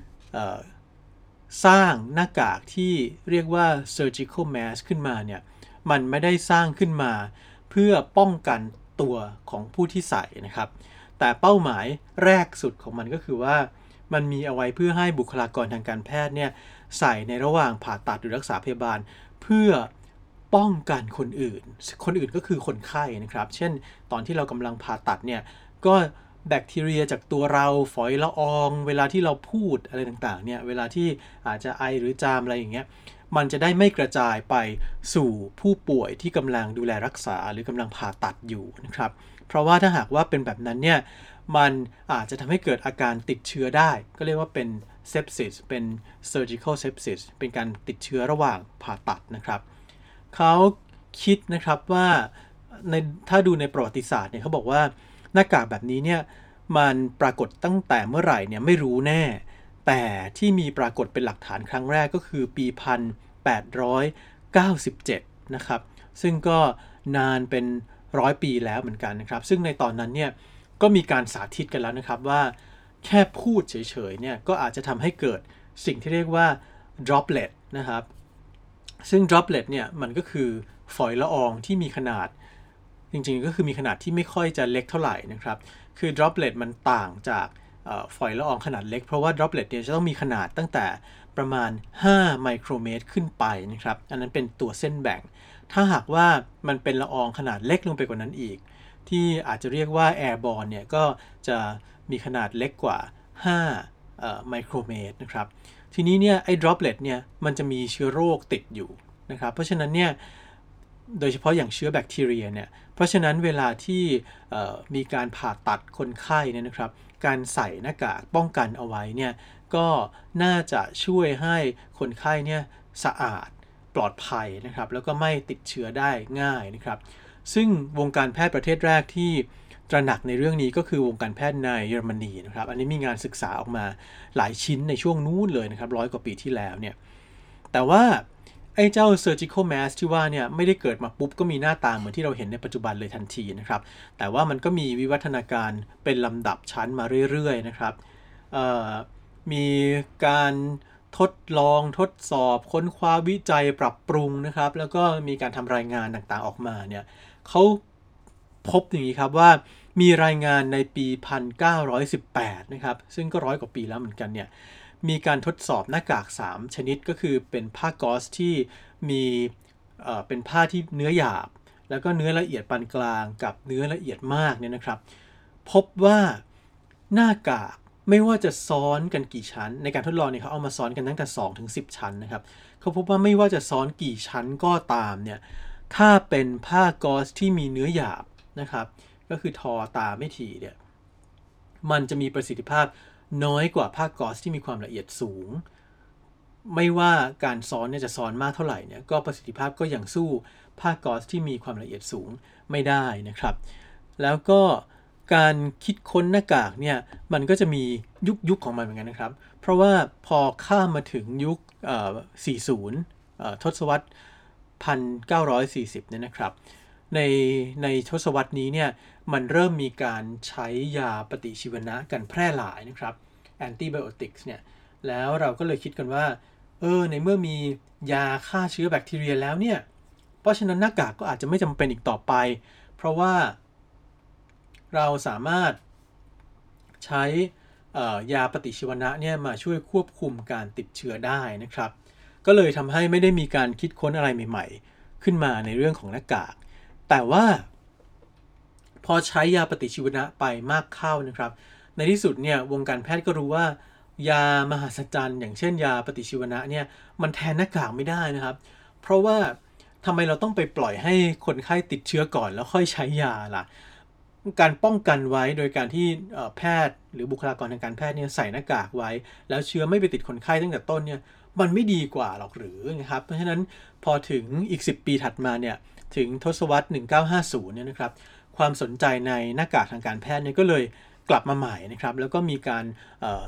สร้างหน้ากากที่เรียกว่า surgical mask ขึ้นมาเนี่ยมันไม่ได้สร้างขึ้นมาเพื่อป้องกันตัวของผู้ที่ใส่นะครับแต่เป้าหมายแรกสุดของมันก็คือว่ามันมีเอาไว้เพื่อให้บุคลากรทางการแพทย์เนี่ยใส่ในระหว่างผ่าตัดหรือรักษาพยาบาลเพื่อป้องกันคนอื่นคนอื่นก็คือคนไข้นะครับเช่นตอนที่เรากำลังผ่าตัดเนี่ยก็แบคทีเรียจากตัวเราฝอยละอองเวลาที่เราพูดอะไรต่างๆเนี่ยเวลาที่อาจจะไอหรือจามอะไรอย่างเงี้ยมันจะได้ไม่กระจายไปสู่ผู้ป่วยที่กำลังดูแลรักษาหรือกำลังผ่าตัดอยู่นะครับเพราะว่าถ้าหากว่าเป็นแบบนั้นเนี่ยมันอาจจะทำให้เกิดอาการติดเชื้อได้ก็เรียกว่าเป็น sepsis เป็น surgical sepsis เป็นการติดเชื้อระหว่างผ่าตัดนะครับเขาคิดนะครับว่าในถ้าดูในประวัติศาสตร์เนี่ยเขาบอกว่าหน้ากากแบบนี้เนี่ยมันปรากฏตั้งแต่เมื่อไหร่เนี่ยไม่รู้แน่แต่ที่มีปรากฏเป็นหลักฐานครั้งแรกก็คือปีหนึ่งพันแปดร้อยเก้าสิบเจ็ดนะครับซึ่งก็นานเป็นร้อยปีแล้วเหมือนกันนะครับซึ่งในตอนนั้นเนี่ยก็มีการสาธิตกันแล้วนะครับว่าแค่พูดเฉยๆเนี่ยก็อาจจะทำให้เกิดสิ่งที่เรียกว่า droplet นะครับซึ่ง droplet เนี่ยมันก็คือฝอยละอองที่มีขนาดจริงๆก็คือมีขนาดที่ไม่ค่อยจะเล็กเท่าไหร่นะครับคือ droplet มันต่างจากฝอยละอองขนาดเล็กเพราะว่า droplet เนี่ยจะต้องมีขนาดตั้งแต่ประมาณห้าไมโครเมตรขึ้นไปนะครับอันนั้นเป็นตัวเส้นแบ่งถ้าหากว่ามันเป็นละอองขนาดเล็กลงไปกว่านั้นอีกที่อาจจะเรียกว่า airborne เนี่ยก็จะมีขนาดเล็กกว่าห้าไมโครเมตรนะครับทีนี้เนี่ยไอ้ droplet เนี่ยมันจะมีเชื้อโรคติดอยู่นะครับเพราะฉะนั้นเนี่ยโดยเฉพาะอย่างเชื้อแบคทีเรียเนี่ยเพราะฉะนั้นเวลาที่มีการผ่าตัดคนไข้เนี่ยนะครับการใส่หน้ากากป้องกันเอาไว้เนี่ยก็น่าจะช่วยให้คนไข้เนี่ยสะอาดปลอดภัยนะครับแล้วก็ไม่ติดเชื้อได้ง่ายนะครับซึ่งวงการแพทย์ประเทศแรกที่ตระหนักในเรื่องนี้ก็คือวงการแพทย์ในเยอรมนีนะครับอันนี้มีงานศึกษาออกมาหลายชิ้นในช่วงนู้นเลยนะครับร้อยกว่าปีที่แล้วเนี่ยแต่ว่าไอ้เจ้า surgical mask ที่ว่าเนี่ยไม่ได้เกิดมาปุ๊บก็มีหน้าตาเหมือนที่เราเห็นในปัจจุบันเลยทันทีนะครับแต่ว่ามันก็มีวิวัฒนาการเป็นลำดับชั้นมาเรื่อยๆนะครับมีการทดลองทดสอบค้นคว้าวิจัยปรับปรุงนะครับแล้วก็มีการทำรายงานต่างๆออกมาเนี่ยเขาพบอย่างนี้ครับว่ามีรายงานในปีหนึ่งพันเก้าร้อยสิบแปดนะครับซึ่งก็ร้อยกว่าปีแล้วเหมือนกันเนี่ยมีการทดสอบหน้ากากสามชนิดก็คือเป็นผ้าก๊อซที่มีเอ่อเป็นผ้าที่เนื้อหยาบแล้วก็เนื้อละเอียดปานกลางกับเนื้อละเอียดมากเนี่ยนะครับพบว่าหน้ากากไม่ว่าจะซ้อนกันกี่ชั้นในการทดลองเนี่ยเขาเอามาซ้อนกันตั้งแต่สองถึงสิบชั้นนะครับเขาพบว่าไม่ว่าจะซ้อนกี่ชั้นก็ตามเนี่ยถ้าเป็นผ้าก๊อซที่มีเนื้อหยาบนะครับก็คือทอตาไม่ถี่เนี่ยมันจะมีประสิทธิภาพน้อยกว่าผ้าก๊อซที่มีความละเอียดสูงไม่ว่าการซ้อนเนี่ยจะซ้อนมากเท่าไหร่เนี่ยก็ประสิทธิภาพก็ยังสู้ผ้าก๊อซที่มีความละเอียดสูงไม่ได้นะครับแล้วก็การคิดค้นหน้ากากเนี่ยมันก็จะมียุคยุคของมันเหมือนกันนะครับเพราะว่าพอข้ามมาถึงยุคเอ่อสี่สิบเอ่อทศวรรษหนึ่งพันเก้าร้อยสี่สิบเนี่ยนะครับในในทศวรรษนี้เนี่ยมันเริ่มมีการใช้ยาปฏิชีวนะกันแพร่หลายนะครับแอนติไบโอติกส์เนี่ยแล้วเราก็เลยคิดกันว่าเออในเมื่อมียาฆ่าเชื้อแบคทีเรียแล้วเนี่ยเพราะฉะนั้นหน้ากากก็อาจจะไม่จำเป็นอีกต่อไปเพราะว่าเราสามารถใช้ยาปฏิชีวนะเนี่ยมาช่วยควบคุมการติดเชื้อได้นะครับก็เลยทำให้ไม่ได้มีการคิดค้นอะไรใหม่ๆขึ้นมาในเรื่องของหน้ากากแต่ว่าพอใช้ยาปฏิชีวนะไปมากเข้านะครับในที่สุดเนี่ยวงการแพทย์ก็รู้ว่ายามหัศจรรย์อย่างเช่นยาปฏิชีวนะเนี่ยมันแทนหน้ากากไม่ได้นะครับเพราะว่าทำไมเราต้องไปปล่อยให้คนไข้ติดเชื้อก่อนแล้วค่อยใช้ยาล่ะการป้องกันไว้โดยการที่แพทย์หรือบุคลากรทางการแพทย์เนี่ยใส่หน้ากากไว้แล้วเชื้อไม่ไปติดคนไข้ตั้งแต่ต้นเนี่ยมันไม่ดีกว่าหรอกหรือนะครับเพราะฉะนั้นพอถึงอีกสิบปีถัดมาเนี่ยถึงทศวรรษหนึ่งพันเก้าร้อยห้าสิบเนี่ยนะครับความสนใจในหน้ากากทางการแพทย์เนี่ยก็เลยกลับมาใหม่นะครับแล้วก็มีการท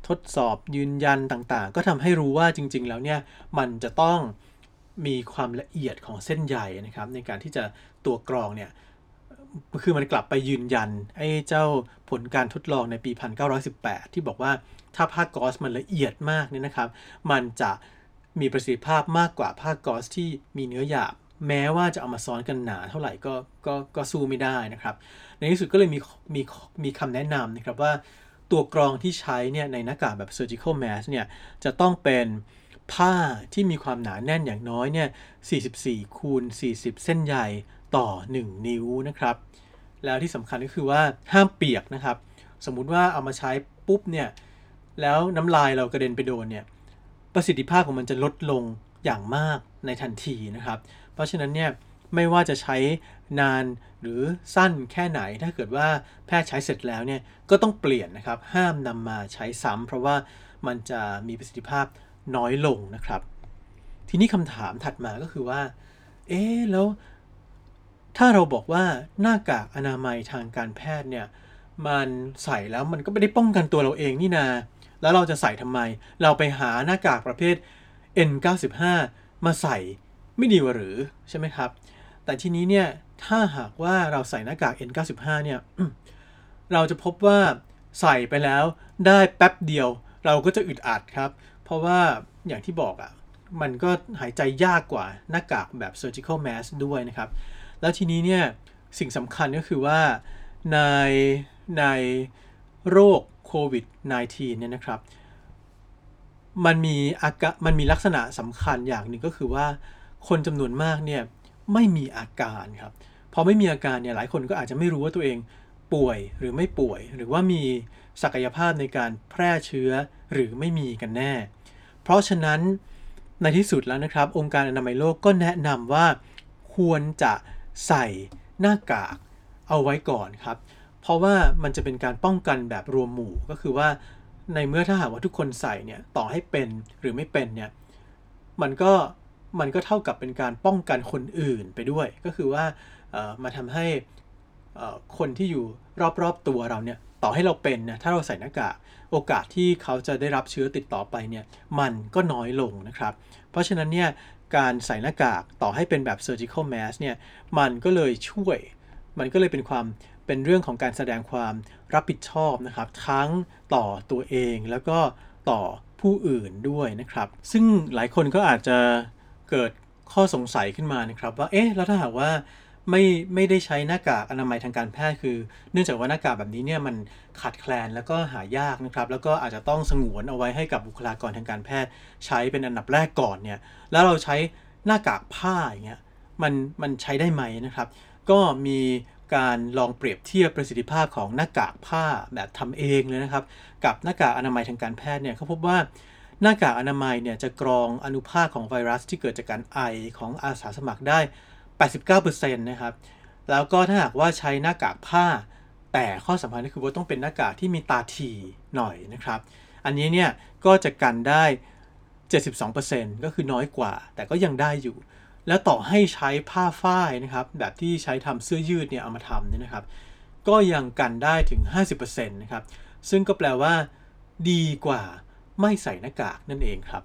ทดสอบยืนยันต่างๆก็ทำให้รู้ว่าจริงๆแล้วเนี่ยมันจะต้องมีความละเอียดของเส้นใยนะครับในการที่จะตัวกรองเนี่ยคือมันกลับไปยืนยันไอ้เจ้าผลการทดลองในปีหนึ่งพันเก้าร้อยสิบแปดที่บอกว่าถ้าผ้าก๊อซมันละเอียดมากเนี่ยนะครับมันจะมีประสิทธิภาพมากกว่าผ้าก๊อซที่มีเนื้อหยาบแม้ว่าจะเอามาซ้อนกันหนาเท่าไหร่ก็ก็ก็สู้ไม่ได้นะครับในที่สุดก็เลยมีมีมีคำแนะนำนะครับว่าตัวกรองที่ใช้เนี่ยในหน้ากากแบบ surgical mask เนี่ยจะต้องเป็นผ้าที่มีความหนาแน่นอย่างน้อยเนี่ยสี่สิบสี่คูณสี่สิบเส้นใยต่อหนึ่งนิ้วนะครับแล้วที่สำคัญก็คือว่าห้ามเปียกนะครับสมมุติว่าเอามาใช้ปุ๊บเนี่ยแล้วน้ำลายเรากระเด็นไปโดนเนี่ยประสิทธิภาพของมันจะลดลงอย่างมากในทันทีนะครับเพราะฉะนั้นเนี่ยไม่ว่าจะใช้นานหรือสั้นแค่ไหนถ้าเกิดว่าแพทย์ใช้เสร็จแล้วเนี่ยก็ต้องเปลี่ยนนะครับห้ามนำมาใช้ซ้ำเพราะว่ามันจะมีประสิทธิภาพน้อยลงนะครับทีนี้คำถามถัดมาก็คือว่าเอ๊ะแล้วถ้าเราบอกว่าหน้ากากอนามัยทางการแพทย์เนี่ยมันใส่แล้วมันก็ไม่ได้ป้องกันตัวเราเองนี่นาแล้วเราจะใส่ทำไมเราไปหาหน้ากากประเภท เอ็น เก้าสิบห้า มาใส่ไม่ดีกว่าหรือใช่ไหมครับแต่ทีนี้เนี่ยถ้าหากว่าเราใส่หน้ากาก เอ็น เก้าสิบห้า เนี่ย เราจะพบว่าใส่ไปแล้วได้แป๊บเดียวเราก็จะอึดอัดครับเพราะว่าอย่างที่บอกอ่ะมันก็หายใจยากกว่าหน้ากากแบบ surgical mask ด้วยนะครับแล้วทีนี้เนี่ยสิ่งสำคัญก็คือว่าในในโรคโควิด สิบเก้า เนี่ยนะครับมันมีอาการมันมีลักษณะสำคัญอย่างหนึ่งก็คือว่าคนจำนวนมากเนี่ยไม่มีอาการครับพอไม่มีอาการเนี่ยหลายคนก็อาจจะไม่รู้ว่าตัวเองป่วยหรือไม่ป่วยหรือว่ามีศักยภาพในการแพร่เชื้อหรือไม่มีกันแน่เพราะฉะนั้นในที่สุดแล้วนะครับองค์การอนามัยโลกก็แนะนำว่าควรจะใส่หน้ากากเอาไว้ก่อนครับเพราะว่ามันจะเป็นการป้องกันแบบรวมหมู่ก็คือว่าในเมื่อถ้าหากว่าทุกคนใส่เนี่ยต่อให้เป็นหรือไม่เป็นเนี่ยมันก็มันก็เท่ากับเป็นการป้องกันคนอื่นไปด้วยก็คือว่าเอ่อมาทำให้เอ่อคนที่อยู่รอบๆตัวเราเนี่ยต่อให้เราเป็นนะถ้าเราใส่หน้ากากโอกาสที่เขาจะได้รับเชื้อติดต่อไปเนี่ยมันก็น้อยลงนะครับเพราะฉะนั้นเนี่ยการใส่หน้ากากต่อให้เป็นแบบ surgical mask เนี่ยมันก็เลยช่วยมันก็เลยเป็นความเป็นเรื่องของการแสดงความรับผิดชอบนะครับทั้งต่อตัวเองแล้วก็ต่อผู้อื่นด้วยนะครับซึ่งหลายคนก็อาจจะเกิดข้อสงสัยขึ้นมานะครับว่าเอ๊ะแล้วถ้าหากว่าไม่ไม่ได้ใช้หน้ากากอนามัยทางการแพทย์คือเนื่องจากว่าหน้ากากแบบนี้เนี่ยมันขาดแคลนแล้วก็หายากนะครับแล้วก็อาจจะต้องสงวนเอาไว้ให้กับบุคลากรทางการแพทย์ใช้เป็นอันดับแรกก่อนเนี่ยแล้วเราใช้หน้ากากผ้าอย่างเงี้ยมันมันใช้ได้ไหมนะครับก็มีการลองเปรียบเทียบประสิทธิภาพของหน้ากากผ้าแบบทำเองเลยนะครับกับหน้ากากอนามัยทางการแพทย์เนี่ยเขาพบว่าหน้ากากอนามัยเนี่ยจะกรองอนุภาคของไวรัสที่เกิดจากการไอของอาสาสมัครได้ แปดสิบเก้าเปอร์เซ็นต์ นะครับแล้วก็ถ้าหากว่าใช้หน้ากากผ้าแต่ข้อสำคัญก็คือว่าต้องเป็นหน้ากากที่มีตาถี่หน่อยนะครับอันนี้เนี่ยก็จะกันได้ เจ็ดสิบสองเปอร์เซ็นต์ ก็คือน้อยกว่าแต่ก็ยังได้อยู่แล้วต่อให้ใช้ผ้าฝ้ายนะครับแบบที่ใช้ทำเสื้อยืดเนี่ยเอามาทำเนี่ยนะครับก็ยังกันได้ถึง ห้าสิบเปอร์เซ็นต์ นะครับซึ่งก็แปลว่าดีกว่าไม่ใส่หน้ากากนั่นเองครับ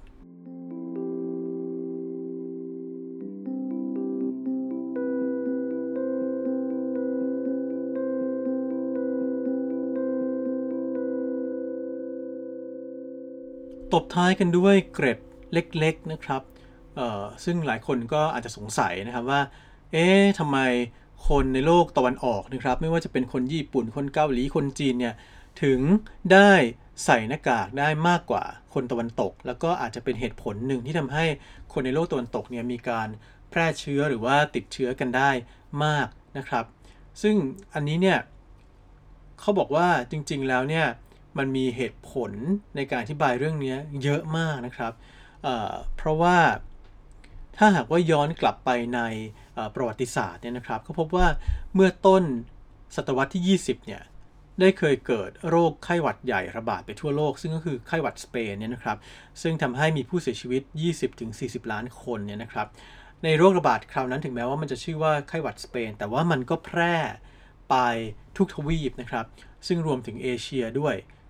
ตบท้ายกันด้วยเกร็ดเล็กๆนะครับเอ่อซึ่งหลายคนก็อาจจะสงสัยนะครับว่าเอ๊ะทำไมคนในโลกตะวันออกนะครับไม่ว่าจะเป็นคนญี่ปุ่นคนเกาหลีคนจีนเนี่ยถึงได้ใส่หน้ากากได้มากกว่าคนตะวันตกแล้วก็อาจจะเป็นเหตุผลหนึ่งที่ทำให้คนในโลกตะวันตกเนี่ยมีการแพร่เชื้อหรือว่าติดเชื้อกันได้มากนะครับซึ่งอันนี้เนี่ยเขาบอกว่าจริงๆแล้วเนี่ยมันมีเหตุผลในการอธิบายเรื่องนี้เยอะมากนะครับ เอ่อ เพราะว่าถ้าหากว่าย้อนกลับไปในประวัติศาสตร์เนี่ยนะครับเขาพบว่าเมื่อต้นศตวรรษที่ยี่สิบเนี่ยได้เคยเกิดโรคไข้หวัดใหญ่ระบาดไปทั่วโลกซึ่งก็คือไข้หวัดสเปนเนี่ยนะครับซึ่งทำให้มีผู้เสียชีวิต ยี่สิบถึงสี่สิบ ล้านคนเนี่ยนะครับในโรคระบาดคราวนั้นถึงแม้ว่ามันจะชื่อว่าไข้หวัดสเปนแต่ว่ามันก็แพร่ไปทุกทวีปนะครับซึ่งรวมถึงเอเชียด้วย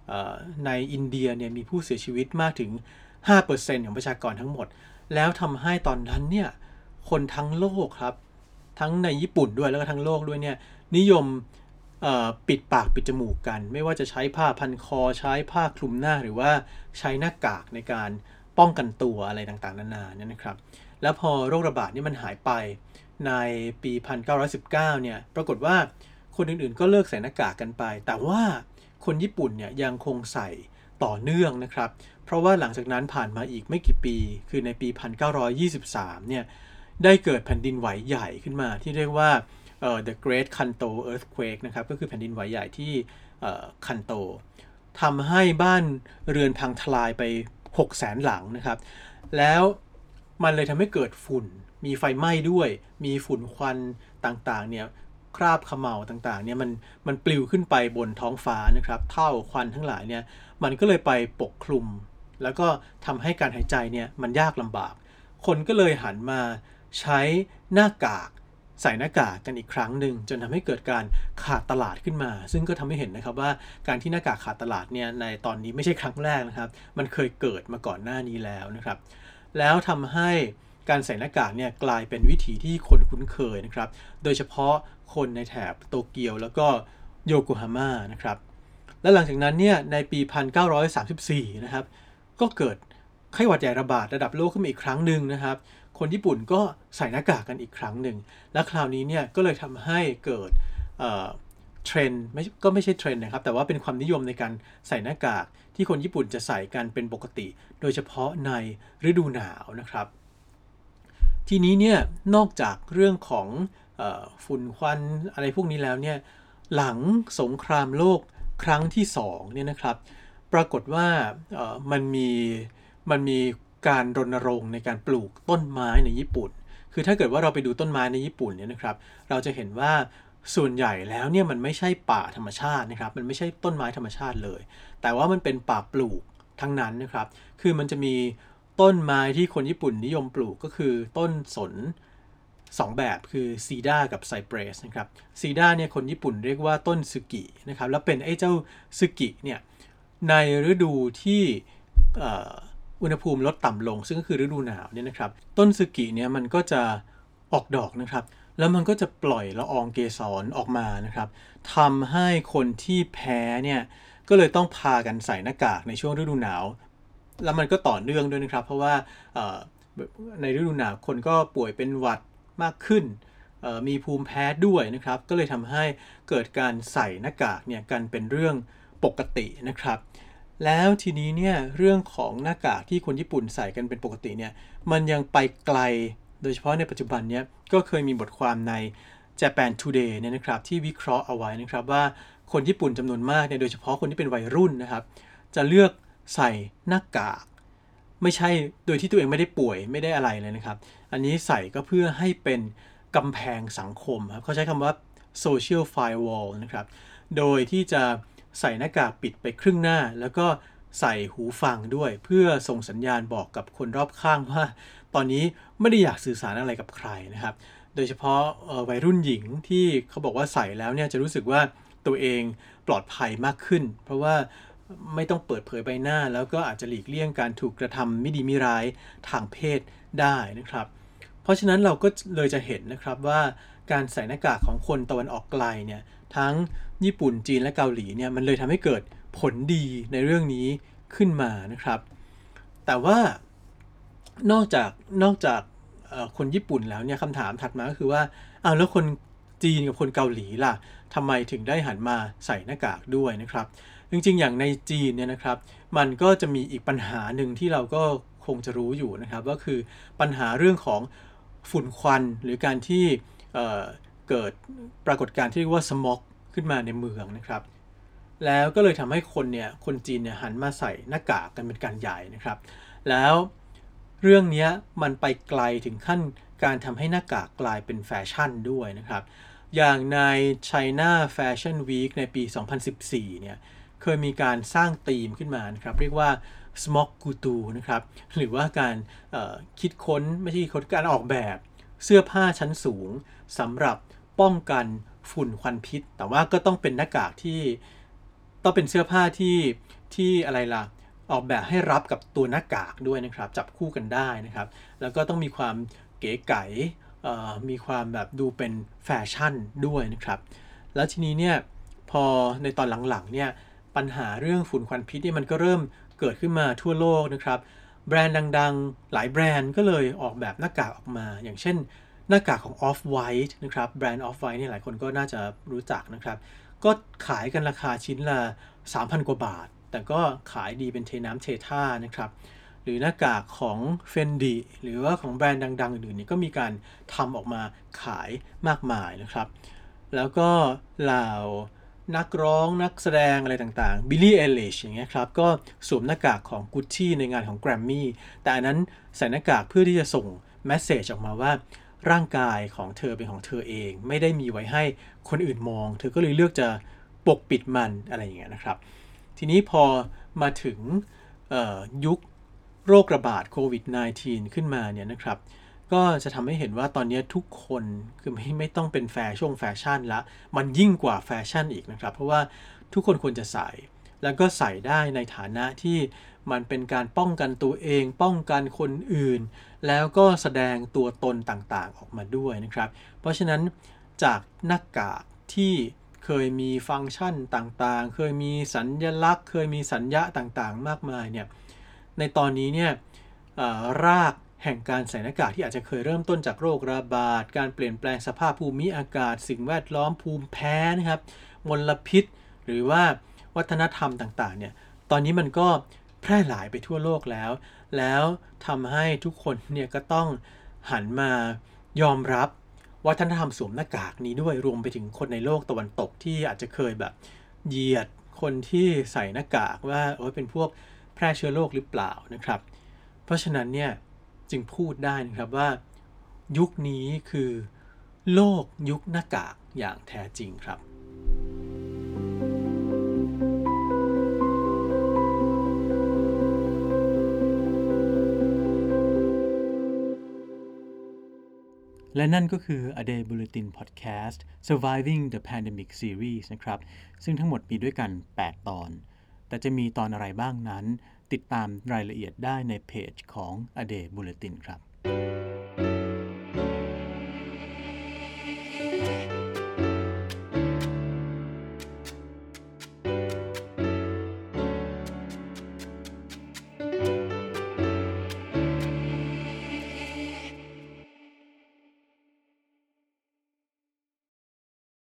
ในอินเดียเนี่ยมีผู้เสียชีวิตมากถึง ห้าเปอร์เซ็นต์ ของประชากรทั้งหมดแล้วทำให้ตอนนั้นเนี่ยคนทั้งโลกครับทั้งในญี่ปุ่นด้วยแล้วก็ทั้งโลกด้วยเนี่ยนิยมปิดปากปิดจมูกกันไม่ว่าจะใช้ผ้าพันคอใช้ผ้าคลุมหน้าหรือว่าใช้หน้ากากในการป้องกันตัวอะไรต่างๆนานาเนี่ยนะครับแล้วพอโรคระบาดนี่มันหายไปในปีหนึ่งพันเก้าร้อยสิบเก้าเนี่ยปรากฏว่าคนอื่นๆก็เลิกใส่หน้ากากกันไปแต่ว่าคนญี่ปุ่นเนี่ยยังคงใส่ต่อเนื่องนะครับเพราะว่าหลังจากนั้นผ่านมาอีกไม่กี่ปีคือในปีหนึ่งพันเก้าร้อยยี่สิบสามเนี่ยได้เกิดแผ่นดินไหวใหญ่ขึ้นมาที่เรียกว่าUh, the Great Kanto Earthquake นะครับก็คือแผ่นดินไหวใหญ่ที่คันโตทำให้บ้านเรือนพังทลายไป หกแสน หลังนะครับแล้วมันเลยทำให้เกิดฝุ่นมีไฟไหม้ด้วยมีฝุ่นควันต่างๆเนี่ยคราบเขม่าต่างๆเนี่ยมันมันปลิวขึ้นไปบนท้องฟ้านะครับเท่าควันทั้งหลายเนี่ยมันก็เลยไปปกคลุมแล้วก็ทำให้การหายใจเนี่ยมันยากลำบากคนก็เลยหันมาใช้หน้ากากใส่หน้ากากกันอีกครั้งหนึ่งจนทำให้เกิดการขาดตลาดขึ้นมาซึ่งก็ทำให้เห็นนะครับว่าการที่หน้ากากขาดตลาดเนี่ยในตอนนี้ไม่ใช่ครั้งแรกนะครับมันเคยเกิดมาก่อนหน้านี้แล้วนะครับแล้วทำให้การใส่หน้ากากเนี่ยกลายเป็นวิถีที่คนคุ้นเคยนะครับโดยเฉพาะคนในแถบโตเกียวแล้วก็โยโกฮาม่านะครับและหลังจากนั้นเนี่ยในปีหนึ่งพันเก้าร้อยสามสิบสี่นะครับก็เกิดไข้หวัดใหญ่ระบาดระดับโลกขึ้นมาอีกครั้งหนึ่งนะครับคนญี่ปุ่นก็ใส่หน้ากากกันอีกครั้งหนึ่งและคราวนี้เนี่ยก็เลยทำให้เกิดเอ่อเทรนด์ไม่ก็ไม่ใช่เทรนด์นะครับแต่ว่าเป็นความนิยมในการใส่หน้ากากที่คนญี่ปุ่นจะใส่กันเป็นปกติโดยเฉพาะในฤดูหนาวนะครับทีนี้เนี่ยนอกจากเรื่องของเอ่อฝุ่นควันอะไรพวกนี้แล้วเนี่ยหลังสงครามโลกครั้งที่สองเนี่ยนะครับปรากฏว่าเอ่อมันมีมันมีการรณรงค์ในการปลูกต้นไม้ในญี่ปุ่นคือถ้าเกิดว่าเราไปดูต้นไม้ในญี่ปุ่นเนี่ยนะครับเราจะเห็นว่าส่วนใหญ่แล้วเนี่ยมันไม่ใช่ป่าธรรมชาตินะครับมันไม่ใช่ต้นไม้ธรรมชาติเลยแต่ว่ามันเป็นป่าปลูกทั้งนั้นนะครับคือมันจะมีต้นไม้ที่คนญี่ปุ่นนิยมปลูกก็คือต้นสนสองแบบคือซีดากับไซเปรสนะครับซีดาเนี่ยคนญี่ปุ่นเรียกว่าต้นซึกินะครับแล้วเป็นไอ้เจ้าซึกิเนี่ยในฤดูที่อุณหภูมิลดต่ำลงซึ่งก็คือฤดูหนาวเนี่ยนะครับต้นซึกิเนี่ยมันก็จะออกดอกนะครับแล้วมันก็จะปล่อยละอองเกสรออกมานะครับทำให้คนที่แพ้เนี่ยก็เลยต้องพากันใส่หน้ากากในช่วงฤดูหนาวแล้วมันก็ต่อเนื่องด้วยนะครับเพราะว่าในฤดูหนาวคนก็ป่วยเป็นหวัดมากขึ้นมีภูมิแพ้ด้วยนะครับก็เลยทำให้เกิดการใส่หน้ากากเนี่ยกันเป็นเรื่องปกตินะครับแล้วทีนี้เนี่ยเรื่องของหน้ากากที่คนญี่ปุ่นใส่กันเป็นปกติเนี่ยมันยังไปไกลโดยเฉพาะในปัจจุบันเนี่ยก็เคยมีบทความใน Japan Today เนี่ยนะครับที่วิเคราะห์เอาไว้นะครับว่าคนญี่ปุ่นจำนวนมากเนี่ยโดยเฉพาะคนที่เป็นวัยรุ่นนะครับจะเลือกใส่หน้ากากไม่ใช่โดยที่ตัวเองไม่ได้ป่วยไม่ได้อะไรเลยนะครับอันนี้ใส่ก็เพื่อให้เป็นกำแพงสังคมครับเขาใช้คำว่า social firewall นะครับโดยที่จะใส่หน้ากากปิดไปครึ่งหน้าแล้วก็ใส่หูฟังด้วยเพื่อส่งสัญญาณบอกกับคนรอบข้างว่าตอนนี้ไม่ได้อยากสื่อสารอะไรกับใครนะครับโดยเฉพาะวัยรุ่นหญิงที่เขาบอกว่าใส่แล้วเนี่ยจะรู้สึกว่าตัวเองปลอดภัยมากขึ้นเพราะว่าไม่ต้องเปิดเผยใบหน้าแล้วก็อาจจะหลีกเลี่ยงการถูกกระทำไม่ดีไม่ร้ายทางเพศได้นะครับเพราะฉะนั้นเราก็เลยจะเห็นนะครับว่าการใส่หน้ากากของคนตะวันออกไกลเนี่ยทั้งญี่ปุ่นจีนและเกาหลีเนี่ยมันเลยทำให้เกิดผลดีในเรื่องนี้ขึ้นมานะครับแต่ว่านอกจากนอกจากคนญี่ปุ่นแล้วเนี่ยคำถามถัดมาก็คือว่าอ้าวแล้วคนจีนกับคนเกาหลีล่ะทำไมถึงได้หันมาใส่หน้ากากด้วยนะครับจริงๆอย่างในจีนเนี่ยนะครับมันก็จะมีอีกปัญหาหนึ่งที่เราก็คงจะรู้อยู่นะครับก็คือปัญหาเรื่องของฝุ่นควันหรือการที่เอ่อเกิดปรากฏการณ์ที่เรียกว่าสม็อกขึ้นมาในเมืองนะครับแล้วก็เลยทำให้คนเนี่ยคนจีนเนี่ยหันมาใส่หน้ากากกันเป็นการใหญ่นะครับแล้วเรื่องนี้มันไปไกลถึงขั้นการทำให้หน้ากากกลายเป็นแฟชั่นด้วยนะครับอย่างใน China Fashion Week ในปี สองพันสิบสี่ เนี่ยเคยมีการสร้างธีมขึ้นมานะครับเรียกว่า Smog Gutu นะครับหรือว่าการคิดค้นไม่ใช่ค้นการออกแบบเสื้อผ้าชั้นสูงสำหรับป้องกันฝุ่นควันพิษแต่ว่าก็ต้องเป็นหน้ากากที่ต้องเป็นเสื้อผ้าที่ที่อะไรล่ะออกแบบให้รับกับตัวหน้ากากด้วยนะครับจับคู่กันได้นะครับแล้วก็ต้องมีความเก๋ไก๋มีความแบบดูเป็นแฟชั่นด้วยนะครับแล้วทีนี้เนี่ยพอในตอนหลังๆเนี่ยปัญหาเรื่องฝุ่นควันพิษเนี่ยมันก็เริ่มเกิดขึ้นมาทั่วโลกนะครับแบรนด์ดังๆหลายแบรนด์ก็เลยออกแบบหน้ากากออกมาอย่างเช่นหน้ากากของ Off-White นะครับแบรนด์ Off-White เนี่ยหลายคนก็น่าจะรู้จักนะครับก็ขายกันราคาชิ้นละ สามพัน กว่าบาทแต่ก็ขายดีเป็นเทน้ำเทท่านะครับหรือหน้ากากของ Fendi หรือว่าของแบรนด์ดังๆอื่นๆนี่ก็มีการทำออกมาขายมากมายนะครับแล้วก็เหล่านักร้องนักแสดงอะไรต่างๆ Billie Eilish อย่างเงี้ยครับก็สวมหน้ากากของ Gucci ในงานของ Grammy แต่อันนั้นใส่หน้ากากเพื่อที่จะส่งเมสเสจออกมาว่าร่างกายของเธอเป็นของเธอเองไม่ได้มีไว้ให้คนอื่นมองเธอก็เลยเลือกจะปกปิดมันอะไรอย่างเงี้ยนะครับทีนี้พอมาถึงยุคโรคระบาดโควิด สิบเก้า ขึ้นมาเนี่ยนะครับก็จะทำให้เห็นว่าตอนนี้ทุกคนคือไม่ไม่ต้องเป็นแฟชั่นแฟชั่นละมันยิ่งกว่าแฟชั่นอีกนะครับเพราะว่าทุกคนควรจะใส่แล้วก็ใส่ได้ในฐานะที่มันเป็นการป้องกันตัวเองป้องกันคนอื่นแล้วก็แสดงตัวตนต่างๆออกมาด้วยนะครับเพราะฉะนั้นจากหน้ากากที่เคยมีฟังก์ชันต่างๆเคยมีสัญลักษณ์เคยมีสัญญาต่างๆมากมายเนี่ยในตอนนี้เนี่ยรากแห่งการใส่หน้ากากที่อาจจะเคยเริ่มต้นจากโรคระบาดการเปลี่ยนแปลงสภาพภูมิอากาศสิ่งแวดล้อมภูมิแพ้นะครับมลพิษหรือว่าวัฒนธรรมต่างๆเนี่ยตอนนี้มันก็แพร่หลายไปทั่วโลกแล้วแล้วทำให้ทุกคนเนี่ยก็ต้องหันมายอมรับวัฒนธรรมสวมหน้ากากนี้ด้วยรวมไปถึงคนในโลกตะวันตกที่อาจจะเคยแบบเหยียดคนที่ใส่หน้ากากว่าโอ้ยเป็นพวกแพร่เชื้อโรคหรือเปล่านะครับเพราะฉะนั้นเนี่ยจึงพูดได้นะครับว่ายุคนี้คือโลกยุคหน้ากากอย่างแท้จริงครับและนั่นก็คือ A Day Bulletin Podcast Surviving the Pandemic Series นะครับซึ่งทั้งหมดมีด้วยกันแปดตอนแต่จะมีตอนอะไรบ้างนั้นติดตามรายละเอียดได้ในเพจของ A Day Bulletin ครับ